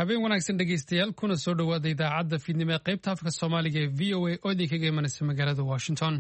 habeen wanaagsan dhegeystayaal kuna soo dhawaada idaacadda fiidnimo ee qaybta afka Soomaaliga ee VOA oo idinkaga imanaysa magaalada Washington.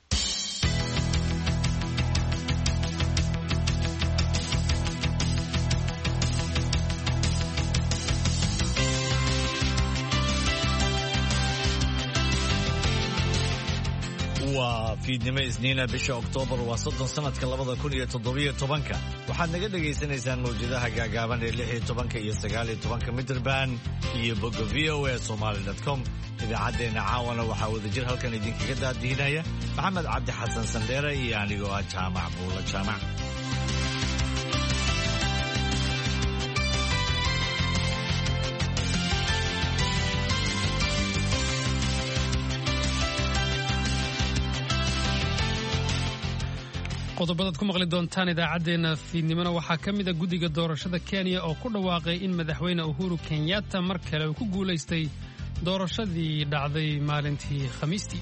waa fiidnimo isniina bisha Oktoobar waa 30 sanadka 2017 waxaad naga dhageysanaysaan mawjadaha gaagaaban ee 16 iyo 19 midraband iyo bogga voasomali.com. idaacadeena caawana waxaa wadajir halkan idinkaga daadihinaya Maxamed Cabdi Xasan Sandheere iyo anigoo ah Jaamac Buula Jaamac. qodobadaad ku maqli doontaan idaacadeena fiidnimona waxaa ka mid ah guddiga doorashada Kenya oo ku dhawaaqay in madaxweyne Uhuru Kenyatta mar kale uu ku guuleystay doorashadii dhacday maalintii Khamiistii.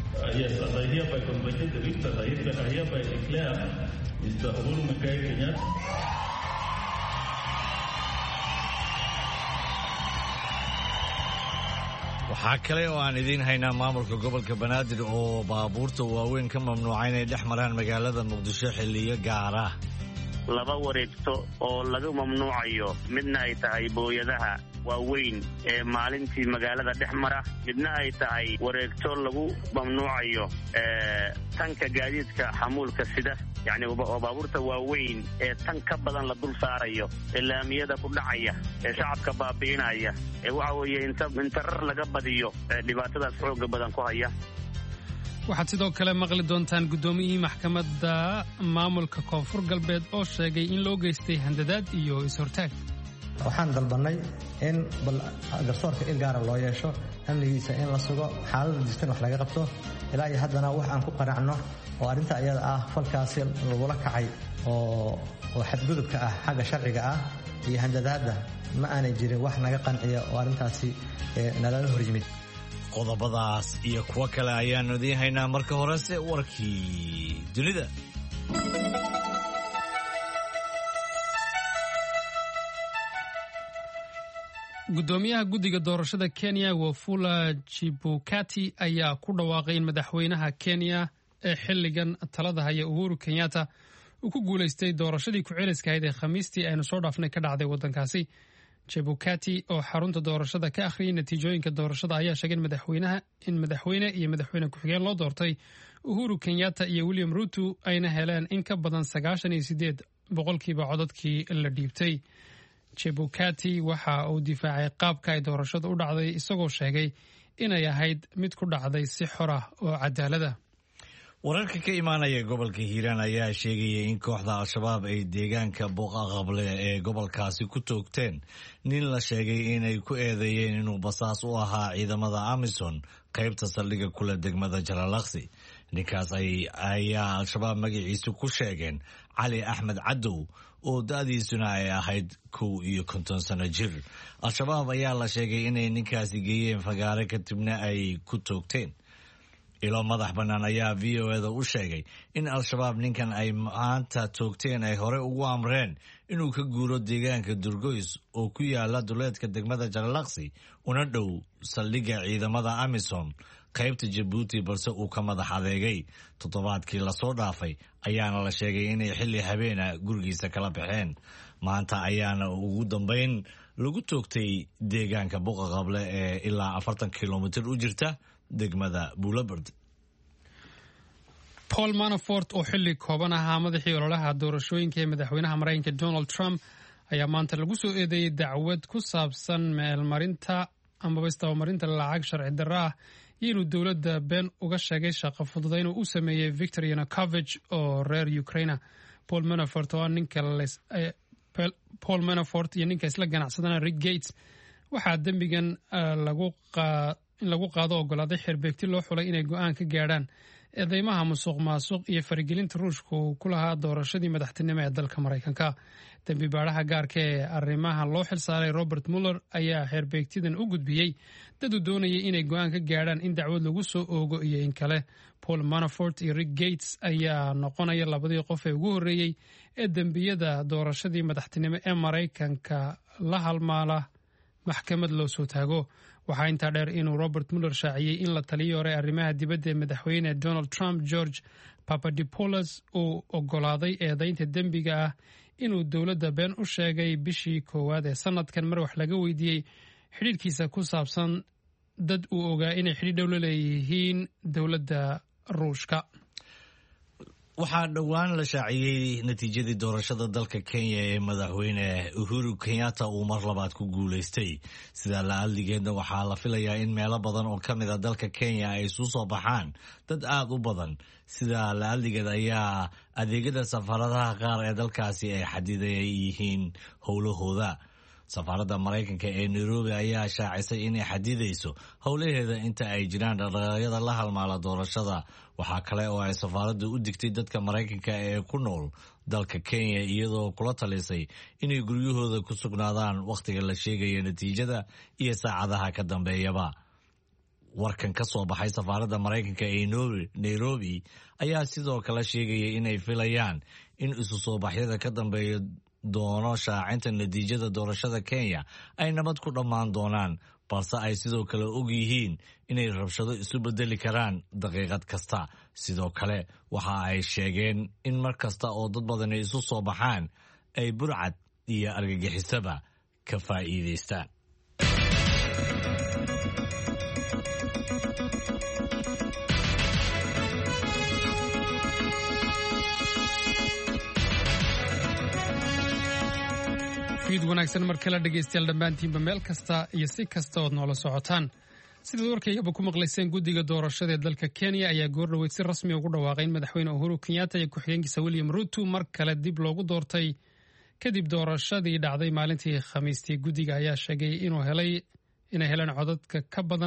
waxaa kale oo aan idiin haynaa maamulka gobolka Banaadir oo baabuurta waaweyn ka mamnuucay inay dhex maraan magaalada Muqdisho xilliyo gaar ah. laba wareegto oo laga mamnuucayo midna ay tahay booyadaha waaweyn ee maalintii magaalada dhex mara, midna ay tahay wareegto lagu mamnuucayo tanka gaadiidka xamuulka sida, yani baabuurta waaweyn ee tan ka badan la dul saarayo ee laamiyada ku dhacaya ee shacabka baabi'inaya ee waxa weeye inta rar laga badiyo dhibaatadaas xooga badan ku haya. waxaad sidoo kale maqli doontaan gudoomiyihii maxkamadda maamulka Koonfur Galbeed oo sheegay in loo geystay handadaad iyo is-hortaag. waxaan dalbanay in garsoorka il gaara loo yeesho, amnigiisa in la sugo, xaaladda jirtan wax laga qabto. ilaa iyo haddana wax aan ku qanacno oo arrinta iyada ah falkaasi lagula kacay oo xadgudubka ah xagga sharciga ah iyo handadaadda ma aanay jirin wax naga qanciya oo arrintaasi nalala hor yimid. qodobadaas iyo kuwa kale ayaanu idiin haynaa. marka horese warkii dunida. gudoomiyaha guddiga doorashada Kenya Wafula Chebukati ayaa ku dhawaaqay in madaxweynaha Kenya ee xilligan talada haya Uhuru Kenyatta uu ku guuleystay doorashadii ku celiska ahayd ee Khamiistii aynu soo dhaafnay ka dhacday waddankaasi. Chebukati oo xarunta doorashada ka akhriyay natiijooyinka doorashada ayaa sheegay in madaxweyne iyo madaxweyne ku-xigeen loo doortay Uhuru Kenyatta iyo William Ruto ayna heleen in ka badan 98% codadkii la dhiibtay. Chebukati waxa uu difaacay qaabka ay doorashadu u dhacday isagoo sheegay inay ahayd mid ku dhacday si xor ah oo cadaalad ah. wararka ka imaanaya gobolka Hiiraan ayaa sheegaya in kooxda Al-Shabaab ay deegaanka Buqa Qable ee gobolkaasi ku toogteen nin la sheegay inay ku eedeeyeen inuu basaas u ahaa ciidamada Amisom qaybta saldhigga kula degmada Jalalaqsi. ninkaas ayaa Al-Shabaab magaciisa ku sheegeen Cali Axmed Cadow oo da'diisuna ay ahayd 51 sano jir. Al-Shabaab ayaa la sheegay inay ninkaasi geeyeen fagaare kadibna ay ku toogteen. ilo madax bannaan ayaa VOA-da u sheegay in Al-Shabaab ninkan ay maanta toogteen ay hore ugu amreen inuu ka guuro deegaanka Durgoys oo ku yaala duleedka degmada Jalalaqsi una dhow saldhigga ciidamada Amisom qaybta Djibouti, balse uu ka madax adeegay. toddobaadkii la soo dhaafay ayaana la sheegay inay xilli habeena gurigiisa kala baxeen. maanta ayaana ugu dambeyn lagu toogtay deegaanka Buqa Qable ee ilaa 40 kilomitir u jirta degmada Bulabird. Paul Manafort oo xilli kooban ahaa madaxii ololaha doorashooyinka ee madaxweynaha Mareykanka Donald Trump ayaa maanta lagu soo eedeeyay dacwad ku saabsan meelmarinta amaba isdabamarinta lacag sharci darro ah iyo inuu dowladda been uga sheegay shaqo fududayn uu u sameeyey Viktor Yanukovych oo reer Ukraine. Paul Manafort iyo ninka isla ganacsadana Rick Gates waxaa dembigan in lagu qaado ogolaaday xirbeegti loo xulay inay go'aan ka gaadhaan eedeymaha musuqmaasuq iyo faragelinta Ruushka uu ku lahaa doorashadii madaxtinimo ee dalka Mareykanka. dembi baaraha gaarka ee arrimaha loo xilsaaray Robert Mueller ayaa xirbeegtidan u gudbiyey dad uu doonayay inay go'aan ka gaadhaan in dacwad lagu soo oogo iyo in kale. Paul Manafort iyo Rick Gates ayaa noqonaya labadii qof ee ugu horreeyey ee dembiyada doorashadii madaxtinimo ee Mareykanka la halmaala maxkamad loo soo taago. waxaa intaa dheer inuu Robert Mueller shaaciyey in la taliyay hore arrimaha dibadda ee madaxweyne Donald Trump George Papadopoulos uu ogolaaday eedaynta dembiga ah inuu dowladda been u sheegay bishii koowaad ee sanadkan mar wax laga weydiiyey xidhiidhkiisa ku saabsan dad uu ogaa inay xidhiidh dhow la leeyihiin dowladda Ruushka. waxaa dhowaan la shaaciyey natiijadii doorashada dalka Kenya ee madaxweyne Uhuru Kenyatta uu mar labaad ku guulaystay. sida la adligeedna waxaa la filayaa in meelo badan oo ka mid a dalka Kenya ay isu soo baxaan dad aad u badan. sida la adligeed ayaa adeegyada safaaradaha qaar ee dalkaasi ay xadidan yihiin howlahooda. safaaradda Mareykanka ee Nairobi ayaa shaacisay inay xadidayso howlaheeda inta ay jiraan dhaqdhaqaaqyada la halmaala doorashada. waxaa kale oo ay safaaraddu u digtay dadka Mareykanka ee ku nool dalka Kenya iyadoo kula talisay inay guryahooda ku sugnaadaan wakhtiga la sheegayo natiijada iyo saacadaha ka dambeeyaba. warkan ka soo baxay safaaradda Mareykanka ee Nairobi ayaa sidoo kale sheegaya inay filayaan in isu soo baxyada ka dambeeya doono shaacinta natiijada doorashada Kenya ay nabad ku dhammaan doonaan, balse ay sidoo kale og yihiin inay rabshado isu bedeli karaan daqiiqad kasta. sidoo kale waxa ay sheegeen in mar kasta oo dad badan isu soo baxaan ay burcad iyo argagixisaba ka faa'iidaystaan. wanaagsan mar kale dhegeystayaal dhammaantiinba meel kasta iyo si kasta ood noola socotaan. sidaad warkaygaba ku maqlayseen guddiga doorashada ee dalka Kenya ayaa goordhoweyd si rasmi ugu dhawaaqay in madaxweyne Uhuru Kenyatta iyo ku-xigeenkiisa William Ruto mar kale dib loogu doortay kadib doorashadii dhacday maalintii Khamiistii. guddiga ayaa sheegay inay heleen codadka ka badan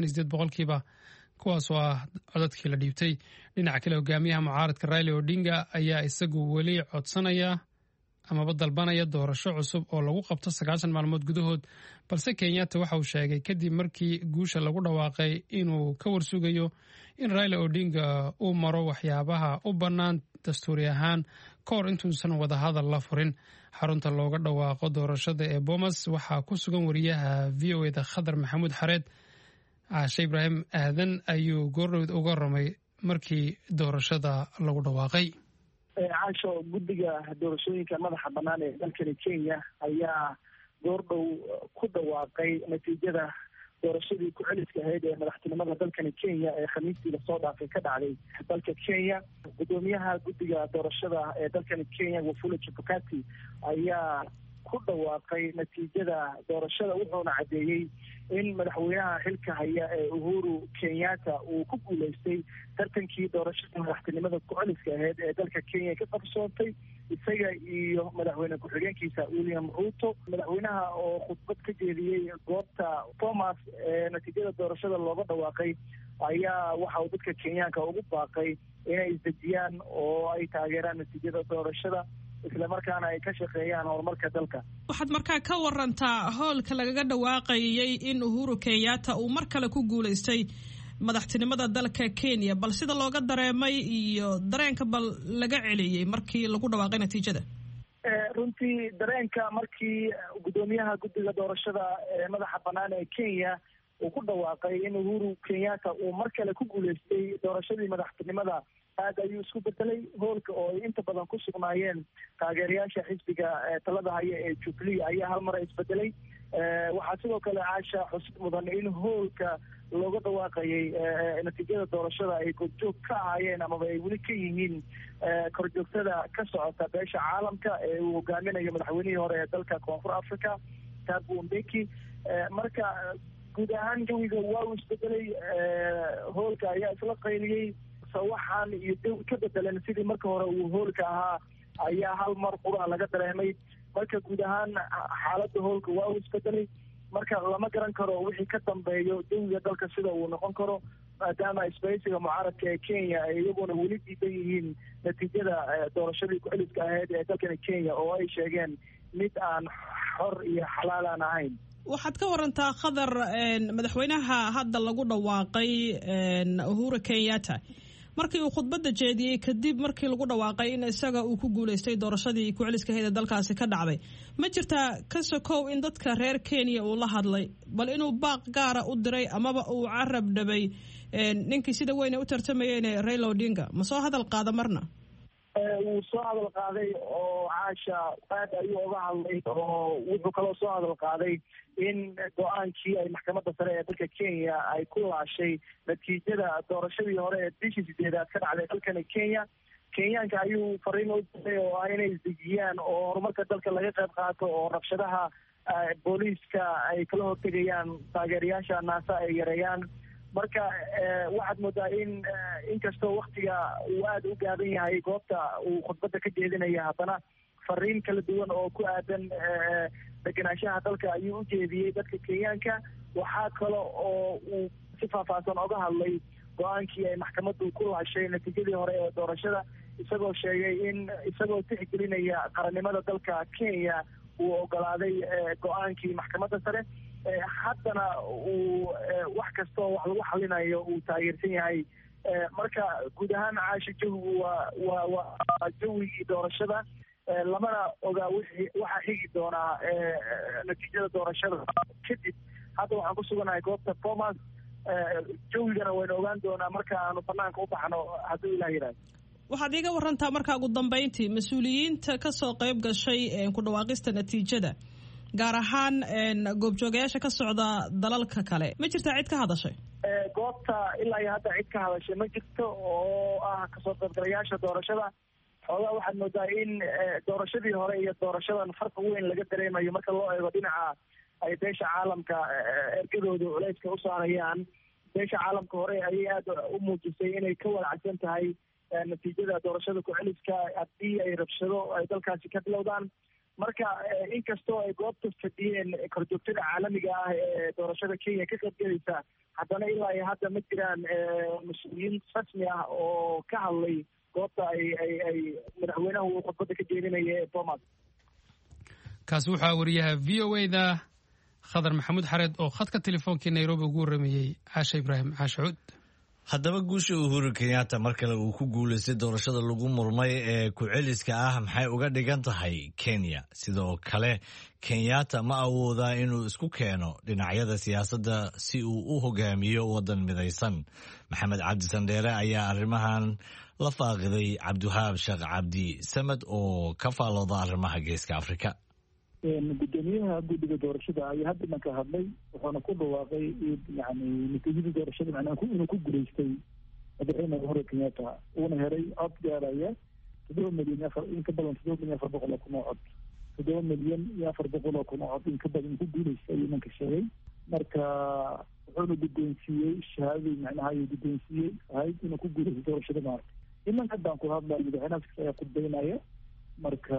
98% kuwaas oo ah codadkii la dhiibtay. dhinaca kale hogaamiyaha mucaaradka Raila Odinga ayaa isagu weli codsanaya amaba dalbanaya doorasho cusub oo lagu qabto 90 maalmood gudahood, balse Kenyatta waxa uu sheegay kadib markii guusha lagu dhawaaqay inuu ka warsugayo in Raila Odinga uu maro waxyaabaha u bannaan dastuuri ahaan ka hor intuusan wadahadal la furin. xarunta looga dhawaaqo doorashada ee Bomas waxaa ku sugan wariyaha VOA-da Khadar Maxamuud Xareed. Caashe Ibraahim Aadan ayuu goordhoweyd uga ramay markii doorashada lagu dhawaaqay. caasho guddiga doorashooyinka madaxa bannaan ee dalkani Kenya ayaa goordhow ku dhawaaqay natiijada doorashadii ku-celiska ahayd ee madaxtinimada dalkani Kenya ee Khamiistii lasoo dhaafay ka dhacday dalka Kenya. gudoomiyaha guddiga doorashada ee dalkani Kenya Wafula Chebukati ayaa ku dhawaaqay natiijada doorashada wuxuuna caddeeyey in madaxweynaha xilka haya ee Uhuru Kenyatta uu ku guulaystay tartankii doorashada madaxtinimada ku-celiska ahayd ee dalka Kenya ka qabsoontay isaga iyo madaxweyne ku-xigeenkiisa William Ruto. madaxweynaha oo khudbad ka jeediyey goobta Bomas ee natiijada doorashada looga dhawaaqay ayaa waxa uu dadka Kenyaanka ugu baaqay inay isdejiyaan oo ay taageeraan natiijada doorashada isla markaana ay ka shaqeeyaan horumarka dalka. waxaad markaa ka warantaa howlka lagaga dhawaaqayay in Uhuru Kenyatta uu mar kale ku guulaystay madaxtinimada dalka Kenya, bal sida looga dareemay iyo dareenka bal laga celiyey markii lagu dhawaaqay natiijada. runtii dareenka markii gudoomiyaha guddiga doorashada ee madaxa bannaan ee Kenya uu ku dhawaaqay in Uhuru Kenyatta uu mar kale ku guulaystay doorashadii madaxtinimada aad ayuu isku bedelay. hoolka oo ay inta badan ku sugnaayeen taageerayaasha xisbiga talada haya ee Jubilee ayaa hal mar isbedelay. waxaa sidoo kale caasha xusid mudan in hoolka looga dhawaaqayay natiijada doorashada ay korjoog ka ahaayeen amaba ay weli ka yihiin korjoogtada ka socota beesha caalamka ee uu hogaaminayo madaxweynihii hore ee dalka Koonfur Africa Thabo Mbeki. marka guud ahaan jawiga waa uu isbedelay. hoolka ayaa isla qayliyey waxaan iyo jawi ka bedelan sidii marka hore uu hoolka ahaa ayaa hal mar qura laga dareemay. marka guud ahaan xaaladda hoolka waa uu isbedelay. marka lama garan karo wixii ka dambeeyo jawiga dalka sida uu noqon karo maadaama isbahaysiga mucaaradka ee Kenya ay iyaguna weli diidan yihiin natiijada doorashadii ku-celiska ahayd ee dalkani Kenya oo ay sheegeen mid aan xor iyo xalaal aan ahayn. waxaad ka warantaa Khadar, madaxweynaha hadda lagu dhawaaqay Uhuru Kenyatta markii uu khudbadda jeediyey kadib markii lagu dhawaaqay in isaga uu ku guulaystay doorashadii ku-celiskaheeda dalkaasi ka dhacday ma jirtaa ka sokow in dadka reer Kenya uu la hadlay bal inuu baaq gaara u diray amaba uu carab dhabay ninkii sida weyn u tartamayeen Raila Odinga ma soo hadal qaada marna wuu soo hadal qaaday oo caasha aad ayuu uga hadlay oo wuxuu kaloo soo hadal qaaday in go-aankii ay maxkamadda sare ee dalka Kenya ay ku laashay natiijada doorashadii hore ee bishii 8aad ka dhacday dalkani Kenya. Kenyaanka ayuu fariin u diray oo ah inay isdejiyaan oo horumarka dalka laga qayb qaato oo rabshadaha booliiska ay kala hortegayaan taageerayaasha naasa ay yareeyaan. marka waxaad moodaa in inkastoo waktiga uu aada u gaaban yahay goobta uu khudbadda ka jeedinaya haddana fariin kala duwan oo ku aadan degenaanshaha dalka ayuu u jeediyey dadka Kenyaanka. waxaa kale oo uu si faahfaahsan oga hadlay go-aankii ay maxkamaddu ku laashay natiijadii hore ee doorashada isagoo sheegay in isagoo tixgelinaya qarannimada dalka Kenya uu ogolaaday go-aankii maxkamadda sare haddana uu wax kastoo wax lagu xalinayo uu taageersan yahay. marka guud ahaan caasha jawigu waa jawigii doorashada lamana ogaa waxaa xigi doonaa natiijada doorashada kadib. hadda waxaan ku suganahay goobta Bomas jawigana waynu ogaan doonaa marka aanu banaanka u baxno hadduu ilaah yidhaahdo. waxaad iiga warantaa markaa ugu dambeyntii mas-uuliyiinta kasoo qayb gashay ku dhawaaqista natiijada gaar ahaan goobjoogayaasha ka socda dalalka kale ma jirtaa cid ka hadashay goobta ilaa iyo hadda cid ka hadashay ma jirto oo ah kasoo qaybgalayaasha doorashada. xoogaa waxaad moodaa in doorashadii hore iyo doorashadan farqi weyn laga dareemayo marka loo eego dhinaca ay beesha caalamka ergadooda culeyska u saarayaan. beesha caalamka hore ayay aada u muujisay inay ka walacsan tahay natiijada doorashada ku-celiska haddii ay rabshado ay dalkaasi ka bilowdaan. marka inkastoo ay goobta fadhiyeen korjoogtada caalamiga ah ee doorashada Kenya ka qaybgalaysa haddana ilaa iyo hadda ma jiraan mas-uuliyiin rasmi ah oo ka hadlay goobta ay madaxweynaha uu khudbadda ka jeedinaya ee Bomas. kaasi waxaa wariyaha VOA-da Khadar Maxamuud Xareed oo khadka telefoonka Nairobi ugu waramayay Caasha Ibraahim Caashuud. haddaba guusha Uhuru Kenyatta mar kale uu ku guulaystay doorashada lagu murmay ee ku-celiska ah maxay uga dhigan tahay Kenya? sidoo kale Kenyatta ma awoodaa inuu isku keeno dhinacyada siyaasadda si uu u hogaamiyo waddan midaysan? Maxamed Cabdi Sandheere ayaa arrimahan la faaqiday Cabdiwahaab Sheekh Cabdi Samad oo ka faalooda arrimaha Geeska Afrika. gudoomiyaha guddiga doorashada ayaa hadda dhanka hadlay wuxuuna ku dhawaaqay yani natiijadii doorashada macnaha inuu ku guulaystay madaxweyne Uhuru Kenyatta uuna helay cod gaaraya 7,000,000 in ka badan 7,400,000 oo cod 7,400,000 oo cod in ka badan ku guulaystay ayuu ninka sheegay. marka wuxuuna guddoonsiiyey shahaadadii macnaha ayuu guddoonsiiyey ahayd inuu ku guulaystay doorashada maarta. imanka haddaan ku hadlayo madaxweynaha ayaa khudbaynaya marka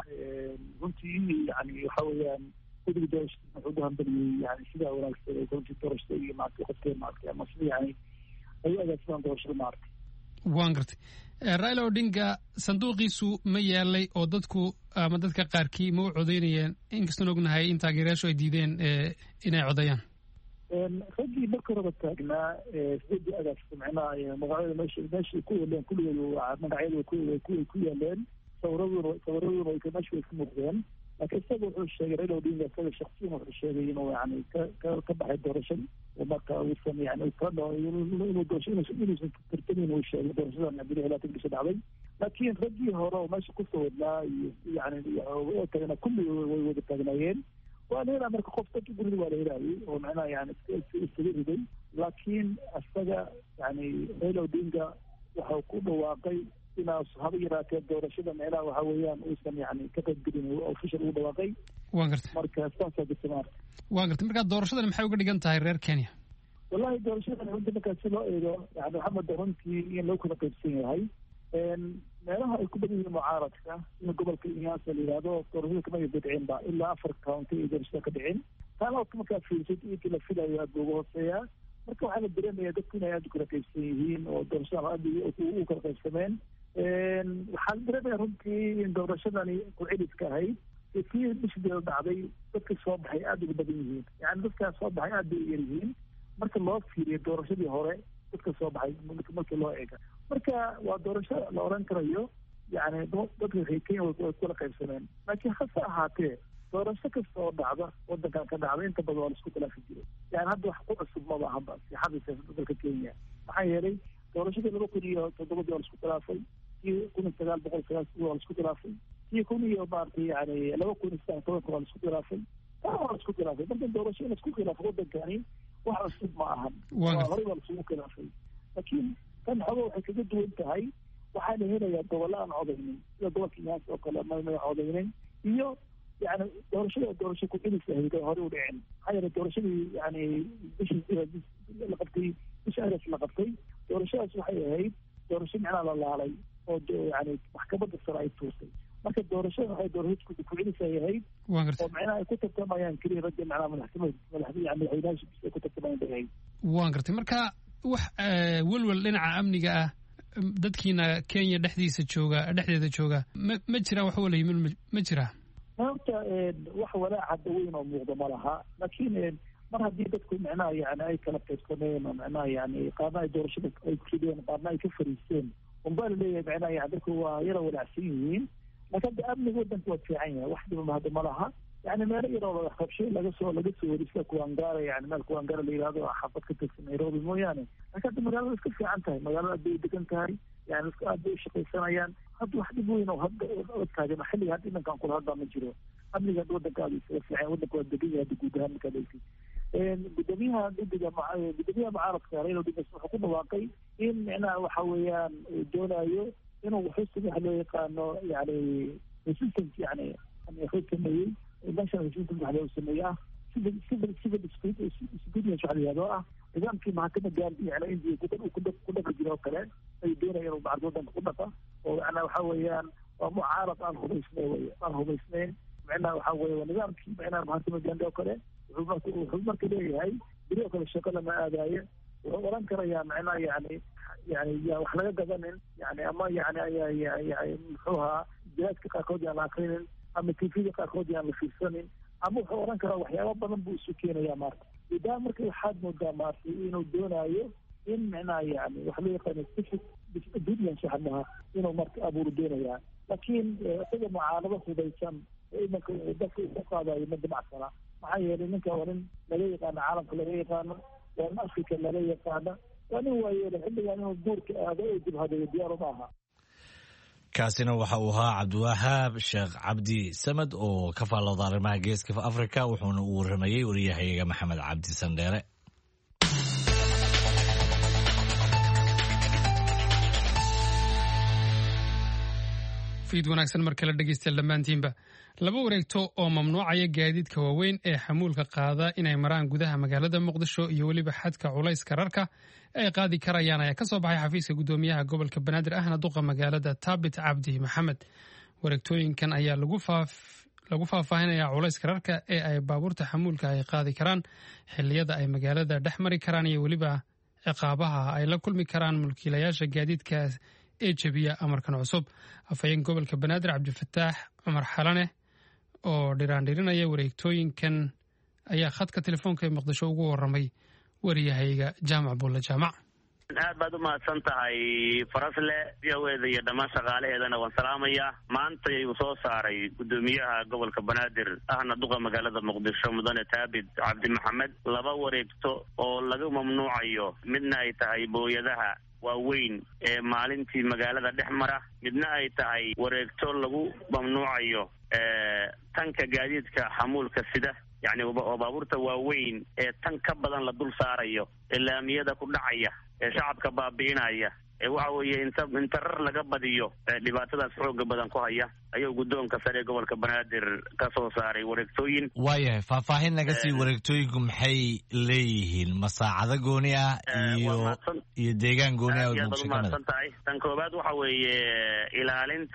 runtii yani waxa weeyaan guddiga doorashada wuxuu u hambaliyey yani sidaa wanaagsan ee runtii doorashada iyo maartay qofkeen maartay ama sida yani ay u agaasimaan doorashada maartay. waan gartay Raila Odinga sanduuqiisu ma yaalay oo dadku ama dadka qaarkii ma u codeynayeen inkastoo ognahay in taageerayaashu ay diideen inay codeeyaan? raggii marka horeba taagnaa sidii agaasika macnaha magacyada meesha ku yeeleen kulligooda magacyada ku yeeleen sawiraduna ay meesha way ka muuqdeen. laakiin isaga wuxuu sheegay Raila Odinga isaga shakhsiyan wuxuu sheegay inuu yani ka baxay doorashada oo marka uusan yani inuu tartamin uu sheegay doorashadan abdulahi ilaa tagdisa dhacday. laakiin raggii hore oo meesha kusoo wadnaa iyo yani tagana kulli way wada taagnaayeen. waa la helaa marka qof dadka gurida waa la helaayay oo macnaha yani iskaga riday. laakiin isaga yani Raila Odinga waxau ku dhawaaqay inaas haba yaraatee doorashada meelaha waxa weeyaan uusan yani ka qaybgelin official ugu dhawaaqay. waan gartay marka saasaa jirta maarta. waan gartay marka doorashadan maxay uga dhigan tahay reer Kenya? wallahi doorashadan runtii markaa si loo eego yani waxaa moodaa runtii in loo kala qaybsan yahay. meelaha ay ku badan yihiin mucaaradka sida gobolka Nyanza la yidhaahdo doorashada kama dhicin ba ilaa 4 county ay doorashada ka dhicin. taana markaa fiirsad intii la filayo aada uga hooseeyaa. marka waxaa la dareemayaa dadku inay aada u kala qaybsan yihiin oo doorashada aada u kala qaybsameen. waxaa la dareemaya runtii in doorashadani ku-celiska ahayd kii bishideeda dhacday dadka soo baxay aada uga badan yihiin. yani dadkaas soo baxay aada bay u yar yihiin marka loo fiiriyo doorashadii hore dadka soo baxay markii loo eega marka waa doorasho la oran karayo yani dadka reer Kenya way kula qaybsaneen laakiin hase ahaatee doorasho kasta oo dhacda wadankan ka dhacda inta badan waa la isku khilaafi jiray yani hadda wax ku cusub ma aha siyaasadda siyaasadda dalka Kenya maxaa yeelay doorashadii 2007 waa la isku khilaafay iyo 1990 waa la isku khilaafay iyo 2000 maartay yani 2019 waa la isku khilaafay waa la isku khilaafay marka doorasho la isku khilaafay wadankani wax cusub ma aha waa hore waa la isku khilaafay laakiin tan xogo waxay kaga duwan tahay waxaa la helayaa gobol aan codaynin sida gobolka Nyaas oo kale ma codaynin iyo يعني doorasho ku dhigaysa hay'adaha hore u dhicin hay'adaha doorashadii yani bishii la qabtay la qabtay doorashadaas waxay ahayd doorasho macna la laalay oo yani maxkamadda sare ay tuusay marka doorashada waxay doorasho ku dhigaysa hay'ad oo macna ay ku tartamayaan kaliya rajal macna madaxweynaha yani hay'adaha ku tartamayaan hay'ad waan gartay marka wax walwal dhinaca amniga ah dadkiina Kenya dhexdeeda jooga ma jiraan wax walaay ma jiraan horta wax walaaca weyn oo muuqda ma laha laakiin mar haddii dadku macnaha yani ay kala qaybsaneen oo macnaha yani qaarna ay doorashada ay ku rideen qaarna ay ka fariisteen unbaa la leeyahay macnaha yani dadku waa yara walaacsan yihiin laakiin amniga wadanka waa fiican yahay wax dhiba mahad ma laha يعني ما يرى خبشة لقصوا وريسك وانجارة يعني مالك وانجارة اللي هذا حبط كتير في نيروبي مو يعني لكن مجال رزق في عنتها مجال أدي دكانتهاي يعني رزق أدي شقي سنيان هاد واحد يبوين وهاد هذا محلي هاد إنك نقول هذا مجرو قبل هاد ودك هذا في عين ودك ودقيقة هاد جودها كذلك بدميها بدميها معارض كارين ودي بس حكومة واقعي إن أنا وحويان دولايو إنه وحس بحلو إنه يعني resistance يعني أن يخوض كمية الناشونال ريجيستر عليه السمية سيفل سكيورتي شغله هذا إذا في محكمة قال على إنديا كل كجرا وكلام يدير يروح بعد ودن قطة وأنا وحويان ومعارض عن هو اثنين معنا وحوي ونظام كي معنا محكمة قال وكلام وحكمة كده هاي بدي أقول الشغلة ما أداية وران كريا معنا يعني وحنا قدرنا يعني أما يعني محوها جهات كقاعدة على آخرين أما كيفية قاعدة على فلسطين أما وران كرا وحياة بدن بوسكين يا مارك إذا مركز حد مدة مارك إنه دونايو إن معنا يعني وحليقة نستفيد بالدنيا شحنها إنه مرك أبو ردينا يعني لكن هذا معارضة سبيشان إنك دك هذا يمد مع السنة معايا لأنك ورن لديك أنا عالم لديك أنا وأن أفريقيا لديك أنا وأنا هو يحب يعني الدور هذا يجيب هذا يديره معها kaasina waxa uu ahaa cabdiwahaab sheekh cabdi samad oo ka faallooda arrimaha geeska Afrika wuxuuna u waramayay wariyahayaga maxamed cabdi sandheere fiid wanaagsan mar kale dhageystayaal dhammaantiinba laba wareegto oo mamnuucaya gaadiidka waaweyn ee xamuulka qaada inay maraan gudaha magaalada muqdisho iyo weliba xadka culayska rarka ay qaadi karayaan ayaa ka soo baxay xafiiska gudoomiyaha gobolka banaadir ahna duqa magaalada taabit cabdi maxamed wareegtooyinkan ayaa lagu faahfaahinaya culayska rarka ee ay baabuurta xamuulka ay qaadi karaan xilliyada ay magaalada dhex mari karaan iyo weliba ciqaabaha ay la kulmi karaan mulkiilayaasha gaadiidka ee jabiya amarkan cusub afhayeen gobolka banaadir cabdifataax cumar xalane oo dhiraandhirinaya wareegtooyinkan ayaa khadka telefoonka ee muqdisho ugu waramay wariyahayga jaamac buulle jaamac aad baad u mahadsan tahay farasle VOAda iyo dhammaan shaqaalaheedana waan salaamayaa maanta ayuu soo saaray gudoomiyaha gobolka banaadir ahna duqa magaalada muqdisho mudane taabit cabdi maxamed laba wareegto oo laga mamnuucayo midna ay tahay booyadaha waaweyn ee maalintii magaalada dhex mara midna ay tahay wareegto lagu mamnuucayo tanka gaadiidka xamuulka sida yani oo baabuurta waaweyn ee tan ka badan la dul saarayo ilaamiyada ku dhacaya ee shacabka baabiinaya ee waxa weeye inta rar laga badiyo dhibaatadaas xooga badan ku haya ayuu gudoonka sare gobolka banaadir ka soo saaray wareegtooyin waayahay faahfaahin naga sii wareegtooyinku maxay leeyihiin masaacado gooni ah iyo deegaan gooni ah oo tan koobaad waxa weeye ilaalinta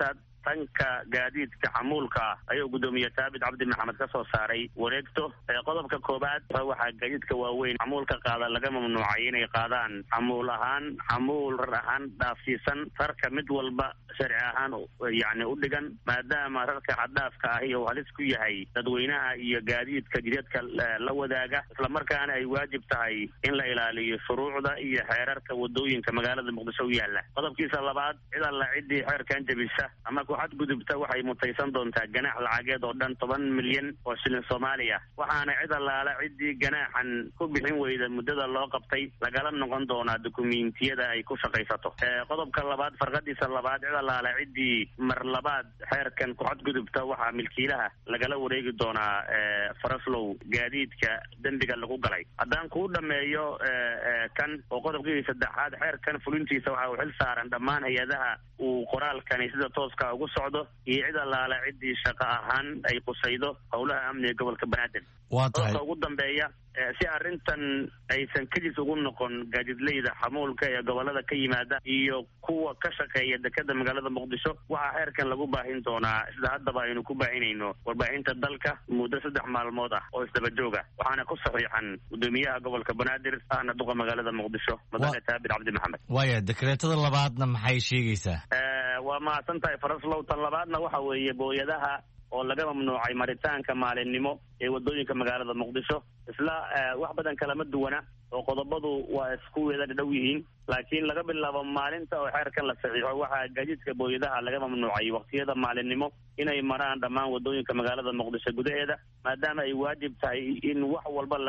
dhanka gaadiidka xamuulka ayuu gudoomiye taabit cabdi maxamed ka soo saaray wareegto. qodobka koobaad waxaa gaadiidka waaweyn xamuulka qaada laga mamnuucay inay qaadaan xamuul ahaan xamuul rar ahaan dhaafsiisan rarka mid walba sharci ahaan yacni u dhigan, maadaama rarka xaddaafka ahi uu halis ku yahay dadweynaha iyo gaadiidka jidadka la wadaaga, islamarkaana ay waajib tahay in la ilaaliyo shuruucda iyo xeerarka wadooyinka magaalada muqdisho u yaala. qodobkiisa labaad, cid alla ciddii xeerkan jabisa ama ku xadgudubta waxay mutaysan doontaa ganaax lacageed oo dhan 10 milyan oo shilin Soomaaliya, waxaana cid allaala ciddii ganaaxan ku bixin weyda muddada loo qabtay lagala noqon doonaa dukumiintiyada ay ku shaqaysato. qodobka labaad, farqadiisa labaad, cid allaala ciddii mar labaad xeerkan ku xadgudubta waxaa milkiilaha lagala wareegi doonaa faraslow gaadiidka dembiga lagu galay. haddaan kuu dhameeyo kan oo qodobkii saddexaad, xeerkan fulintiisa waxa uu xil saaran dhammaan hay-adaha uu qoraalkani sida tooska ugu socdo iyo cid allaala ciddii shaqo ahaan ay qusaydo howlaha amniga gobolka banaadir. qodobka ugu dambeeya, si arrintan aysan kadis ugu noqon gaadiidleyda xamuulka ee gobolada ka yimaada iyo kuwa ka shaqeeya dekada magaalada muqdisho, waxaa xeerkan lagu baahin doonaa sida haddaba aynu ku baahinayno warbaahinta dalka muddo 3 maalmood ah oo isdaba jooga, waxaana ku saxiixan gudoomiyaha gobolka banaadir ahna duqa magaalada muqdisho mudane taabit cabdi maxamed. waaya dekreetada labaadna maxay sheegaysaa? waa mahadsan tahay faraslow. tan labaadna waxa weeye booyadaha oo laga mamnuucay maritaanka maalinimo ee wadooyinka magaalada muqdisho. isla wax badan kalama duwana oo qodobadu waa isku wada dhow yihiin, laakiin laga bilaabo maalinta oo xeerkan la saxiixo waxaa gaadiidka booyadaha laga mamnuucay waqtiyada maalinimo inay maraan dhammaan wadooyinka magaalada muqdisho gudaheeda, maadaama ay waajib tahay in wax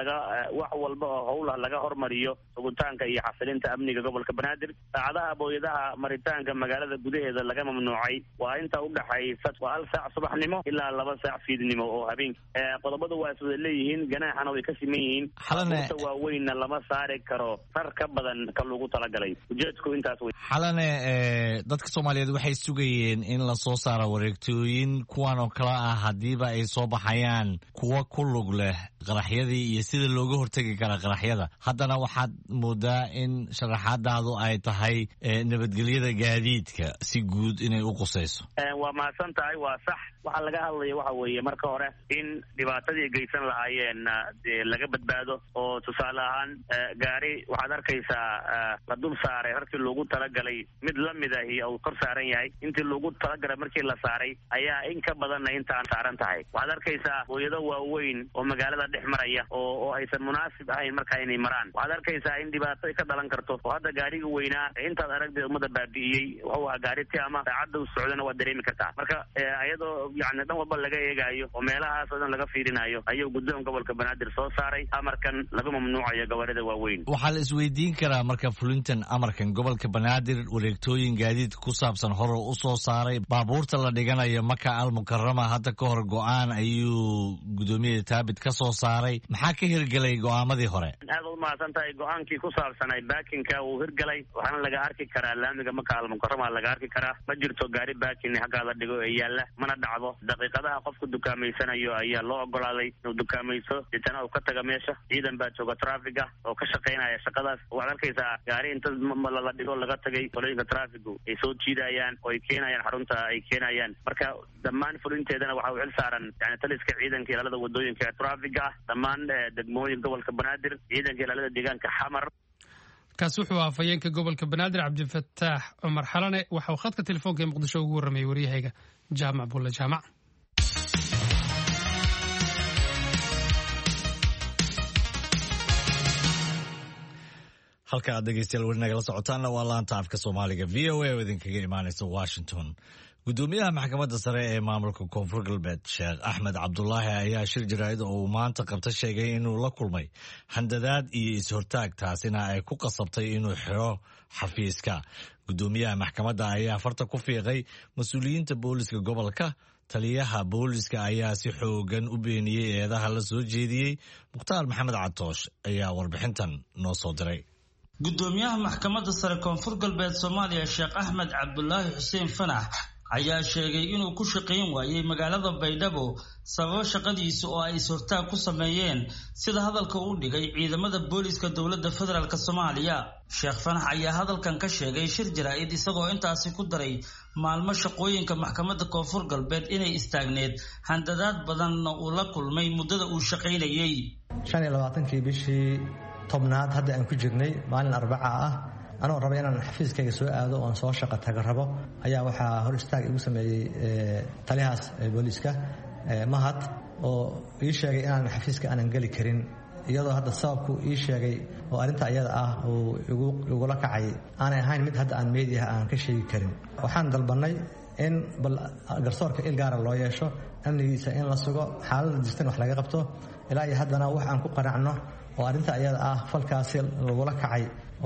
walba oo howlah laga hormariyo sugitaanka iyo xasilinta amniga gobolka banaadir. saacadaha booyadaha maritaanka magaalada gudaheeda laga mamnuucay waa inta u dhaxaysa 1 saac subaxnimo ilaa 2 saac fiidnimo oo habeenkii. qodobadu waa iswada leeyihiin, ganaaxana way ka siman yihiin. xamuulka waaweynna lama saari karo rar ka badan ka lagu talagalay. ujeedku intaas wey. xalane dadka Soomaaliyeed waxay sugayeen in la soo saaro wareegtooyin kuwan oo kala ah hadiiba ay soo baxayaan kuwa ku lug leh qaraxyadii iyo sida looga hortagi kara qaraxyada. haddana waxaad moodaa in sharaxaadaadu ay tahay nabadgelyada gaadiidka si guud inay u qusayso. waa mahadsan tahay, waa sax. waxaa laga hadlaya waxa weeye marka hore in dhibaatadii geysan lahaayeen dee laga badbaado, oo tusaale ahaan gaari waxaad arkaysaa la dul saaray harkii loogu talagalay mid lamid ahi uu kor saaran yahay, intii loogu talagalay markii la saaray ayaa in ka badanna intaan saaran tahay. waxaad arkaysaa booyado waaweyn oo magaalada dhex maraya oo aysan munaasib ahayn markaa inay maraan. waxaad arkaysaa in dhibaato ka dhalan karto, oo hadda gaariga weynaa intaad aragtay ummada baabi'iyey wuxuu ahaa gaari tiama saacadda u socdana waad dareemi kartaa. marka iyadoo yani dhan walba laga eegaayo oo meelahaas oo dhan laga fiirinayo ayuu guddoon gobolka banaadir soo saaray amarkan laga mamnuucayo gawaarida waaweyn. waxaa la isweydiin karaa marka fulintan amarkan gobolka banaadir wareegtooyin gaadiidka ku saabsan hore u soo saaray, baabuurta la dhiganayo maka almukarama hadda ka hor go-aan ayuu gudoomiye taabit ka soo saaray. maxaa ka hirgelay go-aamadii hore? aad u mahadsan tahay. go-aankii ku saabsanay baakinka wuu hirgelay, waxaana laga arki karaa laamiga maka almukarama laga arki karaa. ma jirto gaari baakin xaggaa la dhigo ee yaalla, mana dhacdo. daqiiqadaha qofku dukaamaysanayo ayaa loo ogolaaday inuu dukaamayso, deetana uu ka taga meesha. ciidan baa jooga traafiga oo ka shaqaynaya shaqadaas. waxaad arkaysaa gaari inta la dhigo laga tagay qolooyinka traafigu ay soo jiidayaan oo ay keenayaan xarunta ay keenayaan. marka dhammaan fulinteedana waxa uu xil saaran yani taliska ciidanka ilaalada wadooyinka ee traafiga ah, dhammaan degmooyinka gobolka banaadir, ciidanka ilaalada deegaanka xamar. kaasi wuxuu ahaa afhayeenka gobolka banaadir cabdifataax cumar xalane. waxa uu khadka telefoonka ee muqdisho ugu warramayay waryahayga jaamac bulle jaamac. halka aad dhegeystayaal weli nagala socotaanna waa laanta afka soomaaliga v o a oo idinkaga imaanaysa washington. gudoomiyaha maxkamadda sare ee maamulka koonfur galbeed sheekh axmed cabdulaahi ayaa shir jaraa'id oo uu maanta qabta sheegay inuu la kulmay handadaad iyo is-hortaag, taasina ay ku qasabtay inuu xiro xafiiska. gudoomiyaha maxkamadda ayaa farta ku fiiqay mas-uuliyiinta booliska gobolka. taliyaha booliska ayaa si xoogan u beeniyey eedaha la soo jeediyey. mukhtaar maxamed catoosh ayaa warbixintan noo soo diray. gudoomiyaha maxkamadda sare koonfur galbeed Soomaaliya sheekh Axmed Cabdulaahi Xuseen Fanax ayaa sheegay inuu ku shaqayn waayay magaalada Baydhabo sababo shaqadiisa oo ay sortaag ku sameeyeen sida hadalka uu dhigay ciidamada booliska dowladda federaalk Soomaaliya. Sheekh Fanax ayaa hadalkan ka sheegay shir jaraa'id isagoo intaasi ku daray maalmo shaqooyinka maxkamadda Koonfur Galbeed inay istaagneed handadaad badanna uu la kulmay muddada uu shaqaynayay. 25 bishii tobnaad hadda aan ku jirnay maalin Arbaca ah anoo rabay inaan xafiiskayga soo aado oo aan soo shaqo tago rabo ayaa waxaa hor istaag igu sameeyay taliyahaas booliska Mahad oo ii sheegay inaan xafiiska aanan gali karin iyadoo hadda sababku ii sheegay oo arinta ayada ah oo igu la kacay aanay ahayn mid hadda aan meediyaha aan ka sheegi karin. Waxaan dalbanay in bal garsoorka il gaar ah loo yeesho amnigiisa in la sugo xaaladda jirtan wax laga qabto ilaa iyo haddana wax aan ku qanacno oo arinta ayada ah falkaasi lagu la kacay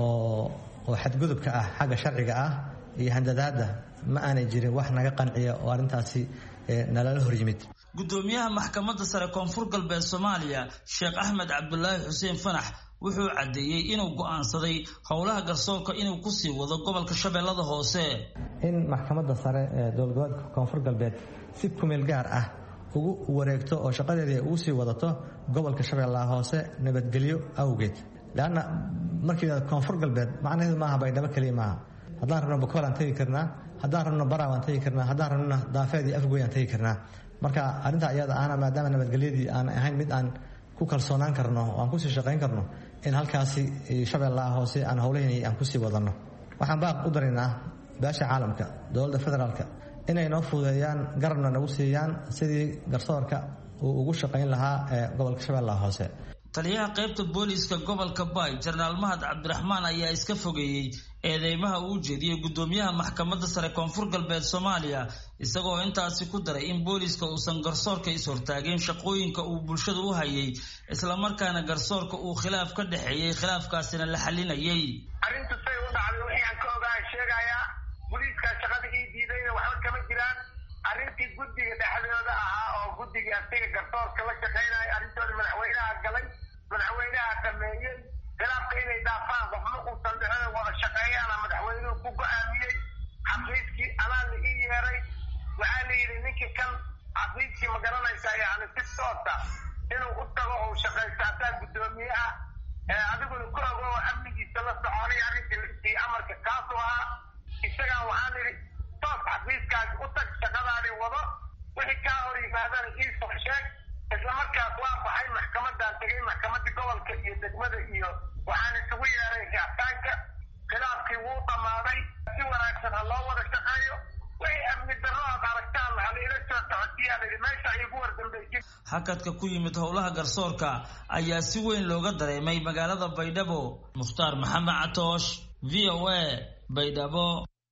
oo xadgudubka ah xagga sharciga ah iyo handadaada ma aanay jirin wax naga qanciya oo arintaasi nalala hor yimid. Gudoomiyaha maxkamadda sare Koonfur Galbeed Soomaaliya Sheekh Axmed Cabdullaahi Xuseen Fanax wuxuu cadeeyay inuu go'aansaday howlaha garsoorka inuu ku sii wado gobolka Shabeellada Hoose. In maxkamadda sare ee dowladda Koonfur Galbeed si kumeel gaar ah ugu wareegto oo shaqadeeda ugu sii wadato gobolka Shabeellaha Hoose nabadgelyo awgeed. laana markii Koonfur Galbeed macnaheedu maaha Baydhabo kaliya maaha. haddaan rabno Bakool aan tagi karnaa, haddaan rabno Baraaw aan tagi karnaa, haddaan rabno Daafeed iyo Afgoy aan tagi karnaa. marka arinta ayada ahna maadaama nabadgelyadii aan ahayn mid aan ku kalsoonaan karno oo aan ku sii shaqayn karno in halkaasi Shabeellaha Hoose aan howlaheena aan ku sii wadano. waxaan baaq u dareynaa beesha caalamka dowladda federaalka inay noo fududeeyaan garabna nagu siiyaan sidii garsoorka uu ugu shaqayn lahaa gobolka Shabeellaha Hoose. Taliyaha qaybta booliska gobolka Bay General Mahad Cabdiraxmaan ayaa iska fogeeyay eedeymaha uu jeediyay gudoomiyaha maxkamadda sare Koonfur Galbeed Soomaaliya isagoo intaasi ku daray in booliska uusan garsoorka is hortaageen shaqooyinka uu bulshada u hayay isla markaana garsoorka uu khilaaf ka dhaxeeyay khilaafkaasina la xalinayay. Arintu say u dhacday wixii aan ka ogaa sheegaya booliska shaqada ii diidayna waxba kama jiraan. Arintii guddiga dhexdooda ahaa oo guddiga asaga garsoorka la shaqeynaya arintooda madaxweynaha galay madaxweynaha dhameeyay khilaafka inay dhaafaan waxma uusan dhicin wada shaqeeyana madaxweynuhu ku go'aamiyey xafiiskii anaa la ii yeeray waxaa la yidhi ninkii kan xafiiskii ma garanaysaa yani si toota inuu u tago oo shaqaystaataa guddoomiyaha adiguna ku ogo amnigiisa la soconay arrintii amarka kaasoo ahaa isagaan waxaan idhi toos xafiiskaasi u tag shaqadaadi wado wixii kaa hor yimaadana iisoo sheeg isla markaas waa baxay maxkamadaan tegay maxkamadii gobolka iyo degmada iyo waxaan isugu yeeray gaartaanka khilaafkii wuu dhammaaday si wanaagsan ha loo wada shaqeeyo wixii amni darro aad aragtaan haliila soo socodsiiyaan idhi meesha igu wardambaysin. Hakadka ku yimid howlaha garsoorka ayaa si weyn looga dareemay magaalada Baydhabo. Mukhtaar Maxamed Catoosh VOA Baydhabo.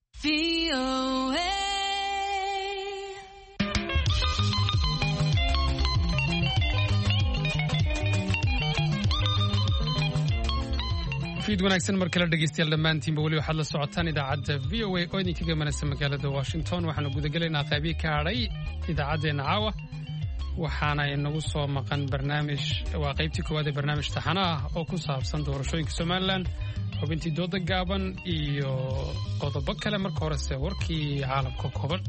fiid wanaagsan mar kale dhegeystayaal dhammaantiinba weli waxaad la socotaan idaacadda VOA oo idinka gamanaysa magaalada Washington. waxaanu gudagelaynaa qaybii ka hadhay idaacaddeenna caawa waxaana inagu soo maqan barnaamij waa qaybtii koowaad ee barnaamij taxana ah oo ku saabsan doorashooyinka Somaliland xubintii dooda gaaban iyo qodobo kale. marka horese warkii caalamka kooban.